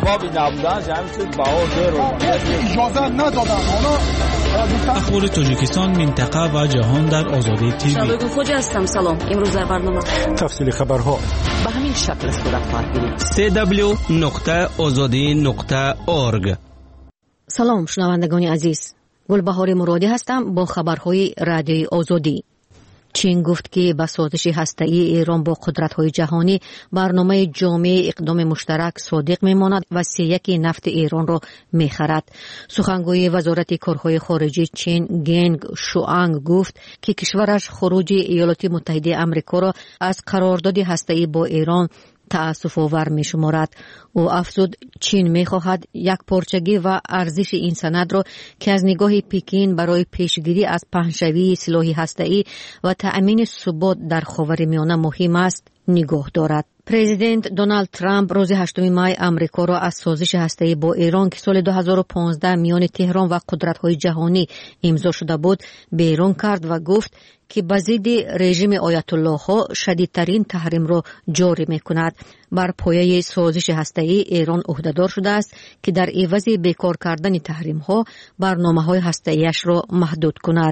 اخبار تاجیکستان، منطقه و جهان در آزادی تیوی. شبکه خوج هستم. سلام. امروز در برنامه تفصیل خبرها به همین شکل صورت خواهد گرفت. www.azadi.org. سلام شنوندگان عزیز، گلبهار مرادی هستم با خبرهای رادیوی آزادی. چین گفت که با سازش هسته‌ای ایران با قدرت‌های جهانی برنامه جامع اقدام مشترک صادق می‌ماند و 31 نفت ایران را می‌خرد. سخنگوی وزارت کارهای خارجه چین گنگ شوانگ گفت که کشورش خروج ایالات متحده آمریکا را از قرارداد هسته‌ای با ایران تأسف آور می شمارد. او افزود چین می خواهد یک پارچگی و ارزش این سند را که از نگاه پکین برای پیشگیری از پهنشوی سلاح هسته‌ای و تأمین ثبات در خاورمیانه مهم است نگاه دارد. پرزیدنت دونالد ترامپ روز 8 می آمریکا را از سازش هسته‌ای با ایران که سال 2015 میان تهران و قدرت‌های جهانی امضا شده بود بیرون کرد و گفت که به ضد رژیم آیت الله ها شدیدترین تحریم را جاری می‌کند. بر پایه سازش هسته‌ای ایران عهده‌دار شده است که در عوض بیکار کردن تحریم‌ها برنامه‌های هسته‌ایش را محدود کند.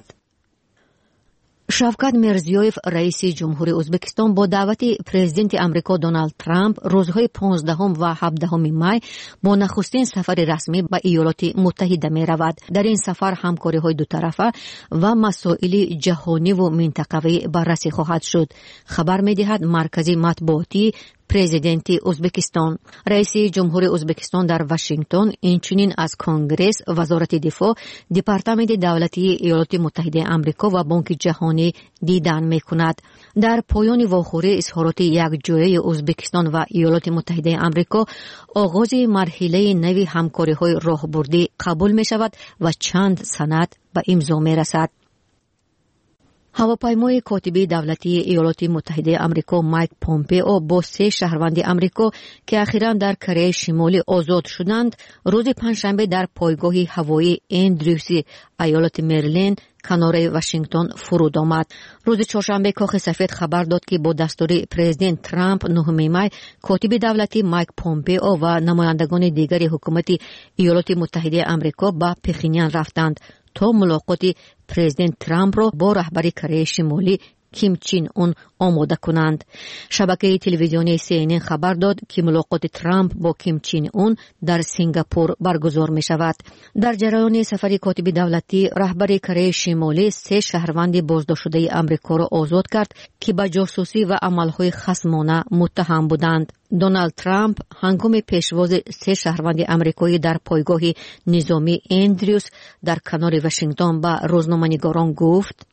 شوکت میرزیویف رئیس جمهوری ازبکستان با دعوت پرزیدنت آمریکا دونالد ترامپ روزهای 15 و 17 می با نخستین سفر رسمی به ایالات متحده می رود. در این سفر همکاری های دو طرفه و مسائل جهانی و منطقوی بررسی خواهد شد. خبر می دهد مرکز مطبوعاتی پرزیدنت ازبکستان. رئیس جمهوری ازبکستان در واشنگتن اینچنین از کنگره، وزارت دفاع، دپارتمان دولتی ایالات متحده آمریکا و بانک جهانی دیدن می‌کند. در پایان واخوری اظهارات یکجایی ازبکستان و ایالات متحده آمریکا آغاز مرحله نوی همکاری‌های راهبردی قبول می‌شود و چند سند به امضا می‌رسد. هواپیمای کاتب دولتی ایالات متحده آمریکا مایک پومپئو با 3 شهروند آمریکا که اخیراً در کره شمالی آزاد شدند روز پنجشنبه در پایگاه هوایی اندریوس ایالت مریلند کنار واشنگتن فرود آمد. روز چهارشنبه کاخ سفید خبر داد که با دستور پرزیدنت ترامپ 9 می کاتب دولتی مایک پومپئو و نمایندگان دیگر حکومت ایالات متحده آمریکا به پخینیان رفتند تا ملاقات پرزیدنت ترامپ را با رهبر کره شمالی کیم چین اون آماده کنند. شبکه تلویزیونی CNN خبر داد که ملاقات ترامپ با کیم چین اون در سنگاپور برگزار می شود. در جریان سفر کاتب دولتی رهبر کره شمالی 3 شهروند بازداشت شده آمریکا را آزاد کرد که به جاسوسی و عملهای خصمانه متهم بودند. دونالد ترامپ هنگام پیشواز 3 شهروند آمریکایی در پایگاه نظامی اندریوس در کنار واشنگتن به روزنامه‌نگاران گفت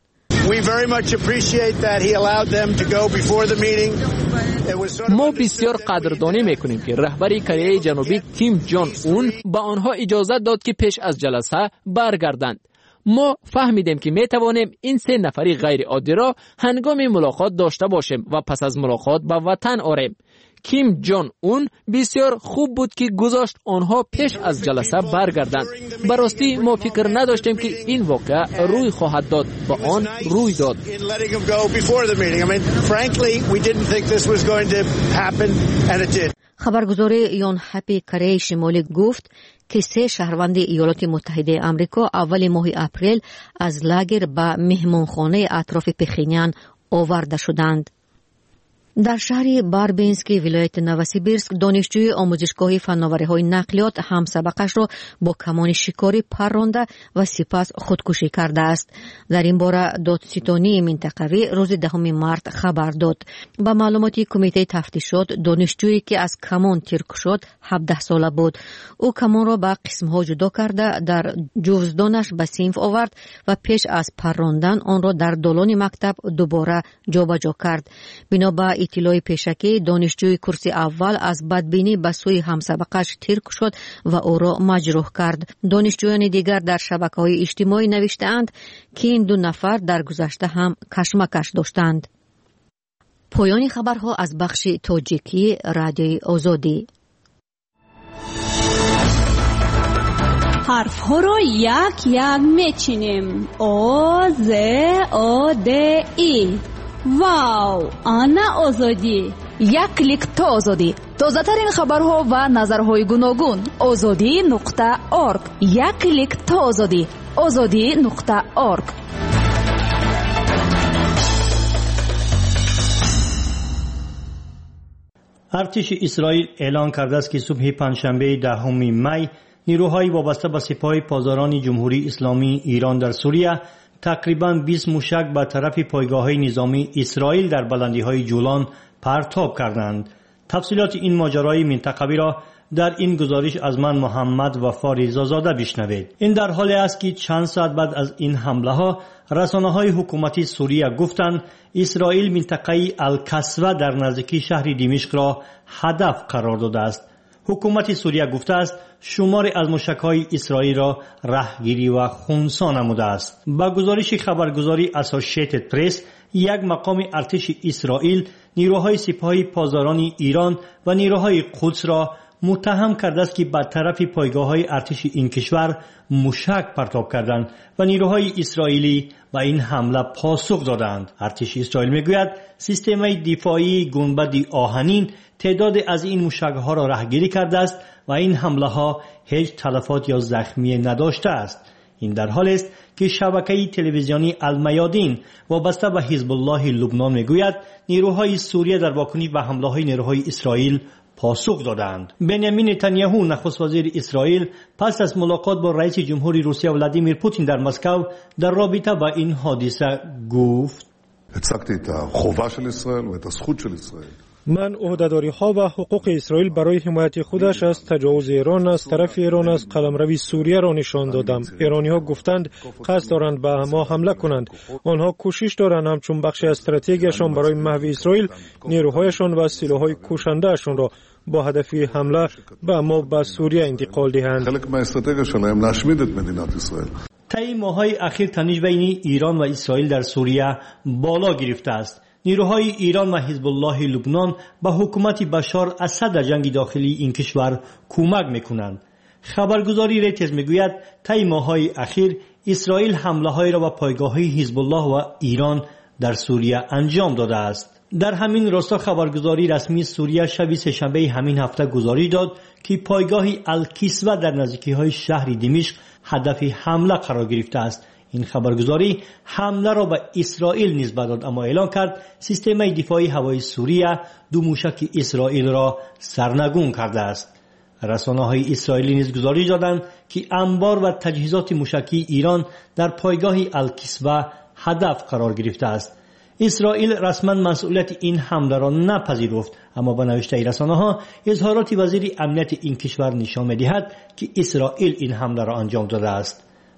ما بسیار قدردانی میکنیم که رهبر کره جنوبی کیم جان اون با آنها اجازه داد که پیش از جلسه برگردند. ما فهمیدیم که میتوانیم این 3 نفری غیر عادی را هنگام ملاقات داشته باشیم و پس از ملاقات به وطن آریم. کیم جان اون بسیار خوب بود که گذاشت آنها پیش از جلسه برگردند. براستی ما فکر نداشتیم که این واقعه روی خواهد داد، با آن روی داد. خبرگزاری یون هپی کره شمالی گفت که 3 شهروند ایالات متحده آمریکا اول ماه اپریل از لاگر به مهمانخانه اطراف پخینیان آورده شدند. در شهر باربینسکی ولایت نوسیبیرسک دانشجوی آموزشگاه فناوری‌های نقلیات همسبقش را با کمان شکاری پرانده و سپس خودکشی کرده است. در این باره دادستانی منطقوی روز 10 مارس خبر داد. با معلومات کمیته تفتیشات دانشجویی که از کمان تیر شد 17 ساله بود. او کمان را به قسم‌ها جدا کرده در جوزدانش به صنف آورد و پیش از پراندن آن را در دالان مکتب دوباره جابجا کرد. بنابر اطلاع پیشکی دانشجوی کورس اول از بدبینی به سوی همسبقش تیر شد و او را مجروح کرد. دانشجویان دیگر در شبکه‌های اجتماعی نوشته‌اند که این 2 نفر در گذشته هم کشمکش داشتند. پایان خبرها از بخش تاجیکی رادیوی آزادی. حرف ها را یک یک میچینیم. آ ز آ د ای. واو، آنا آزادی. یک کلیک تا آزادی. تازه ترین خبرها و نظرهای گوناگون. azadi.org. یک کلیک تا آزادی. azadi.org. ارتش اسرائیل اعلان کرده است که صبح پنجشنبه 10 می نیروهای وابسته به سپاه پاسداران جمهوری اسلامی ایران در سوریه تقریباً 20 موشک به طرف پایگاه‌های نظامی اسرائیل در بلندی‌های جولان پرتاب کردند. تفصیلات این ماجرای منطقوی را در این گزارش از من محمد وفا رضازاده بشنوید. این در حالی است که چند ساعت بعد از این حمله‌ها رسانه‌های حکومتی سوریه گفتند اسرائیل منطقه الکسوه در نزدیکی شهر دمشق را هدف قرار داده است. حکومت سوریه گفته است شماری از موشک‌های اسرائیل را رهگیری و خنثی نموده است. با گزارش خبرگزاری اسوسییتد پرس، یک مقام ارتش اسرائیل نیروهای سپاه پاسداران ایران و نیروهای قدس را متهم کرده است که به طرف پایگاه‌های ارتش این کشور موشک پرتاب کردند و نیروهای اسرائیلی به این حمله پاسخ دادند. ارتش اسرائیل میگوید سیستم دفاعی گنبد آهنین تعداد از این موشک‌ها را رهگیری کرده است و این حمله‌ها هیچ تلفات یا زخمی نداشته است. این در حالی است که شبکه تلویزیونی المیادین وابسته به حزب الله لبنان میگوید نیروهای سوریه در واکنش به حمله‌های نیروهای اسرائیل پاسخ دادند. بنیامین نتانیاهو نخست وزیر اسرائیل پس از ملاقات با رئیس جمهوری روسیه ولادیمیر پوتین در مسکو در رابطه با این حادثه گفت: من عهده‌داری‌ها و حقوق اسرائیل برای حمایت خودش از تجاوز ایران از طرف ایران از قلمرو سوریه را نشان دادم. ایرانی‌ها گفتند قصد دارند به ما حمله کنند. آنها کوشش دارند همچون بخشی از استراتژیشان برای محو اسرائیل نیروهایشان و سلاح‌های کشنده‌شان را با هدف حمله به ما به سوریه انتقال دهند. طی ماه‌های اخیر تنش بین ایران و اسرائیل در سوریه بالا گرفته است. نیروهای ایران و حزب الله لبنان به حکومت بشار اسد در جنگ داخلی این کشور کمک میکنند. خبرگزاری رویترز میگوید طی ماه‌های اخیر اسرائیل حمله‌های را به پایگاه‌های حزب الله و ایران در سوریه انجام داده است. در همین راستا خبرگزاری رسمی سوریه شب سه‌شنبه همین هفته گزارش داد که پایگاه الکسوه در نزدیکی‌های شهر دمشق هدف حمله قرار گرفته است. این خبرگزاری حمله را به اسرائیل نسبت داد اما اعلان کرد سیستم دفاعی هوایی سوریه 2 موشک اسرائیل را سرنگون کرده است. رسانه‌های اسرائیلی نیز گزارش دادند که انبار و تجهیزات موشکی ایران در پایگاه الکسوه هدف قرار گرفته است. اسرائیل رسما مسئولیت این حمله را نپذیرفت اما به نوشته رسانه‌ها اظهارات وزیر امنیت این کشور نشان می‌دهد که اسرائیل این حمله را انجام داده است.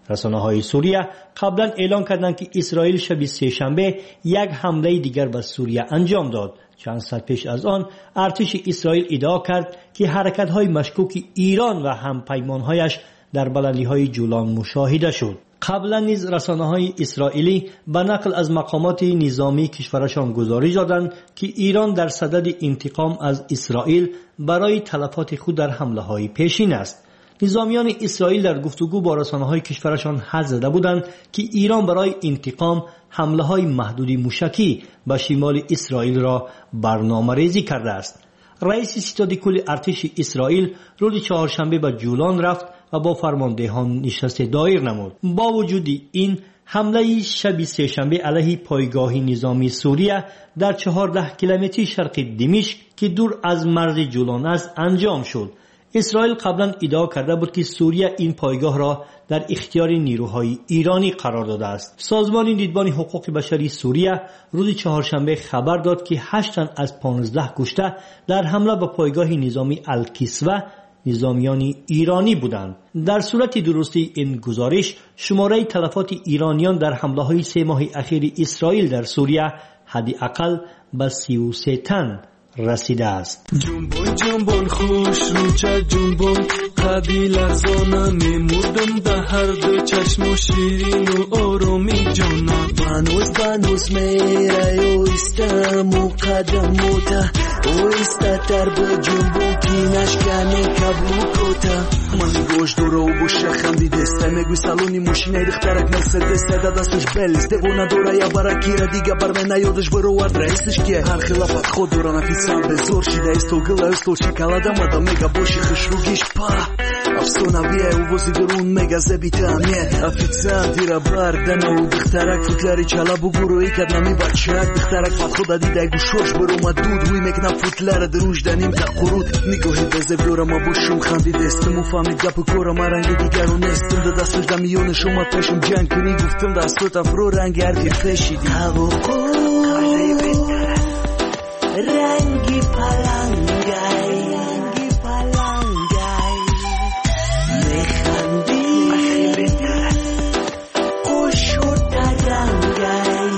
رسانه‌های سوریه قبلا اعلام کردند که اسرائیل شب سه‌شنبه یک حمله دیگر به سوریه انجام داد. چند ساعت پیش از آن ارتش اسرائیل ادعا کرد که حرکت‌های مشکوک ایران و همپیمان‌هایش در بلندی‌های جولان مشاهده شد. قبلا نیز رسانه‌های اسرائیلی به نقل از مقامات نظامی کشورشان گزارش دادند که ایران در صدد انتقام از اسرائیل برای تلفات خود در حمله‌های پیشین است. نظامیان اسرائیل در گفتگو با رسانه‌های کشورشان حد زده بودند که ایران برای انتقام حمله‌های محدود موشکی به شمال اسرائیل را برنامه‌ریزی کرده است. رئیس ستاد کل ارتش اسرائیل روز چهارشنبه به جولان رفت و با فرماندهان نشست دایر نمود. با وجود این حمله شب سه‌شنبه علیه پایگاه نظامی سوریه در 14 کیلومتری شرق دمشق که دور از مرز جولان است انجام شد. اسرائیل قبلا ادعا کرده بود که سوریه این پایگاه را در اختیار نیروهای ایرانی قرار داده است. سازمان دیدبان حقوق بشری سوریه روز چهارشنبه خبر داد که 8 تن از 15 کشته در حمله به پایگاه نظامی الکسوه نظامیان ایرانی بودند. در صورت درستی این گزارش شماره تلفات ایرانیان در حمله‌های 3 ماه اخیر اسرائیل در سوریه حداقل به 33 تن رسیده است. جنبون جنبون خوش روچه جنبون قدی لرزانه میمردم در هر دو چشم و شیرین و آرامی جانم بنوز میره ایستم و قدم موته ایسته تر به جنبون کی نشکنه کبلو کوته من گوش دوره و بوشه خندی دسته میگوی سالونی موشینه دخترک مرسدس ده دستش بلیز دوونه دوره یا برکی را دیگه بر من نیادش برو ورد رئیسش که هر خلافت خود دوران افیسان به زور شیده استو گله استو شکلاده مدا میگه باشی خشروگیش پا افسوناویه و وزی درون میگه زبیته همیه افیسان دیره بردن و دخترک فوتلری چلا بگروی کد نمی بچک دخترک فت خود دیده گوشوش برو ما دود وی میکنم فوتلر دروش دنیم که قرود نگاهی بزب دورا ما باشم خندی دستم و فهمید گپ کورا ما رنگ دیگر و نستم ده دستش دمیونش اومد پشم جنگ کنی گفتم دستو تفرو رنگ هرکی فشیدی رنگی پلنگای میخندی خوش و ترنگای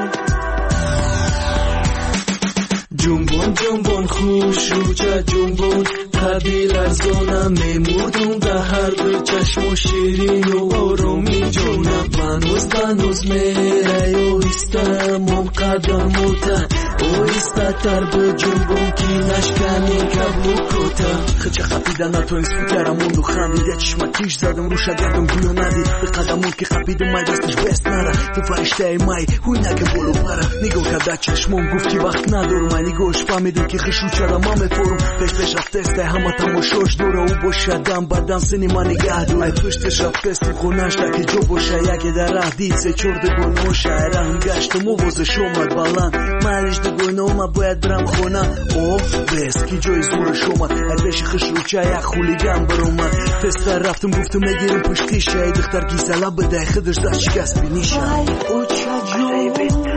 جنبون جنبون خوش رو چه جنبون قدی لرزانم میمردم در هر دو چشم و شیرین و آرامی جانم بنوز میره ایستم و قدم موته ایسته تر به جنبون کی نشکنی کبلو کوته خچه خپیدن تو این سفوترم موندو خندید چشم تیش زدم روش گردم گویو ندید به قدمون که خپیدم مای دستش بست نره تو فرشته ای مای هوی نکه بولو پره نگاه کرده چشمون گفت که وقت ندارم من نگاهش فهمیدم که خشو چرا ما میفورم پیش رفته استه همه تماشاش دوره او باشدم بدم سنی من نگه دور ای پشتش رفت پست خونش که جو باشه یکی در ره دید سه چورده گنوشه رهم گشتم و وزش اومد بلند مالش گوینوما باید برم خونه بس کی جای زورش اومد ارتش خش رو چه یک خولیگم بر اومد پستر رفتم گفتم نگیرم پشتیش ای دختر گیزلا بده خودش دست شکست بینیش ای او چه جو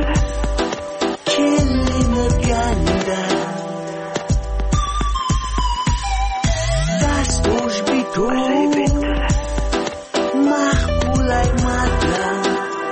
کلی نگنده دستوش بی تو مخبولای مدرم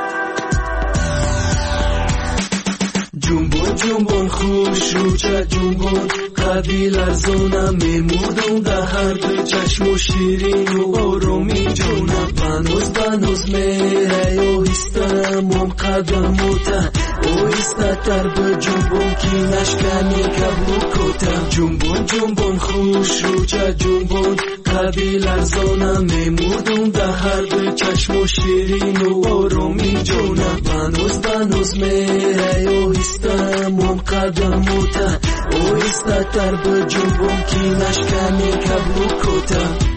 جنبون خوش رو چه جنبون قدی لرزانم میمردم در هر دو چشم و شیرین و آرامی جانم بنوز میره ایستم و قدم موته ایسته تر به جنبون کی نشکنی کبلو کوته جنبون خوش رو چه جنبون قدی لرزانم میمردم در هر دو چشم و شیرین و آرامی جانم بنوز میره ایستم و قدم موته ایسته تر به جنبون کی نشکنی کبلو کوته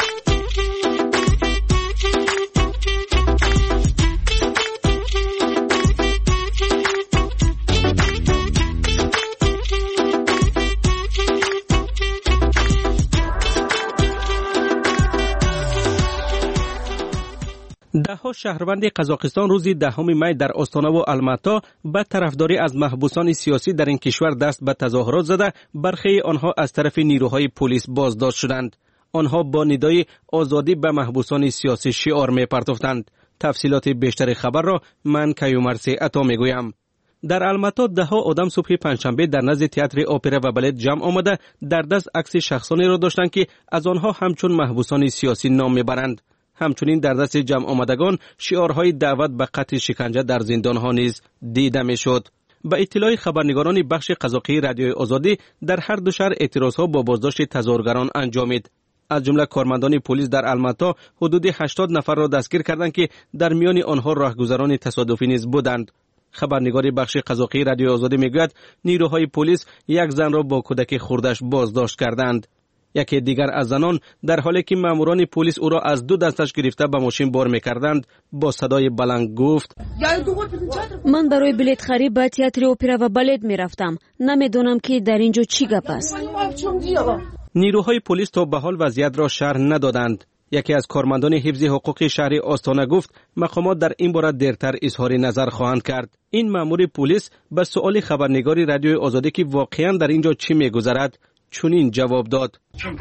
ده‌ها شهروند قزاقستان روز 10 می در آستانه و الماتا به طرفداری از محبوسان سیاسی در این کشور دست به تظاهرات زده، برخی آنها از طرف نیروهای پلیس بازداشت شدند. آنها با ندای آزادی به محبوسان سیاسی شعار می‌پرداختند. تفصیلات بیشتر خبر را من کیومرثی عطا میگویم. در الماتا دهها آدم صبح پنجشنبه در نزد تئاتر اپرا و بالت جمع آمده در دست عکس شخصانی را داشتند که از آنها همچون محبوسان سیاسی نام میبرند. همچنین در دست جمع آمدگان شعارهای دعوت به قطع شکنجه در زندانها نیز دیده میشد. به اطلاع خبرنگاران بخش قزاقی رادیوی آزادی در هر دو شهر اعتراضها با بازداشت تظاهرگران انجامید. از جمله کارمندان پلیس در الماتا حدود 80 نفر را دستگیر کردند که در میان آنها راهگذران تصادفی نیز بودند. خبرنگار بخش قزاقی رادیوی آزادی میگوید نیروهای پلیس یک زن را با کودک خردش بازداشت کردند. یکی دیگر از زنان در حالی که ماموران پلیس او را از دو دستش گرفته به ماشین بار میکردند با صدای بلند گفت: من برای بلیط خرید به تئاتر اپرا و بالت میرفتم. نمیدونم که در اینجا چی گپ است. نیروهای پلیس تا به حال وضعیت را شرح ندادند. یکی از کارمندان حفظ حقوق شهر آستانه گفت مقامات در این باره دیرتر اظهار نظر خواهند کرد. این مأمور پلیس به سؤال خبرنگار رادیوی آزادی که واقعا در اینجا چی میگذرد چنین جواب داد: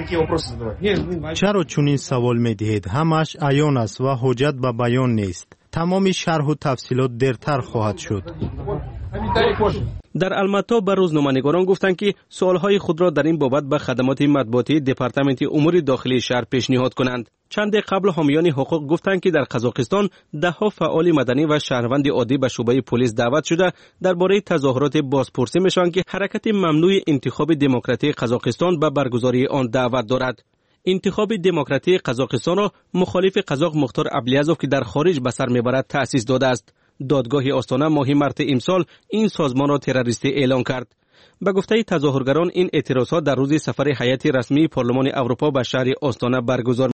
چرا چنین سوال میدهید؟ همش عیان است و حجت به بیان نیست. تمام شرح و تفصیلات دیرتر خواهد شد. در الماتا به روزنامه‌نگاران گفتند که سوالهای خود را در این بابت به خدمات مطبوعاتی دپارتمنت امور داخلی شهر پیشنهاد کنند. چند قبل حامیان حقوق گفتند که در قزاقستان دهها فعال مدنی و شهروند عادی به شعبه پلیس دعوت شده درباره تظاهرات بازپرسی میشوند که حرکت ممنوع انتخاب دموکراتی قزاقستان به برگزاری آن دعوت دارد. انتخاب دموکراتی قزاقستان را مخالف قزاق مختار ابلیازوف که در خارج به سر میبرد تأسیس داده است. دادگاه آستانه ماه مارس امسال این سازمان را تروریستی اعلام کرد. به گفته تظاهرگران این اعتراضات در روز سفر هیئت رسمی پارلمان اروپا به شهر آستانه برگزار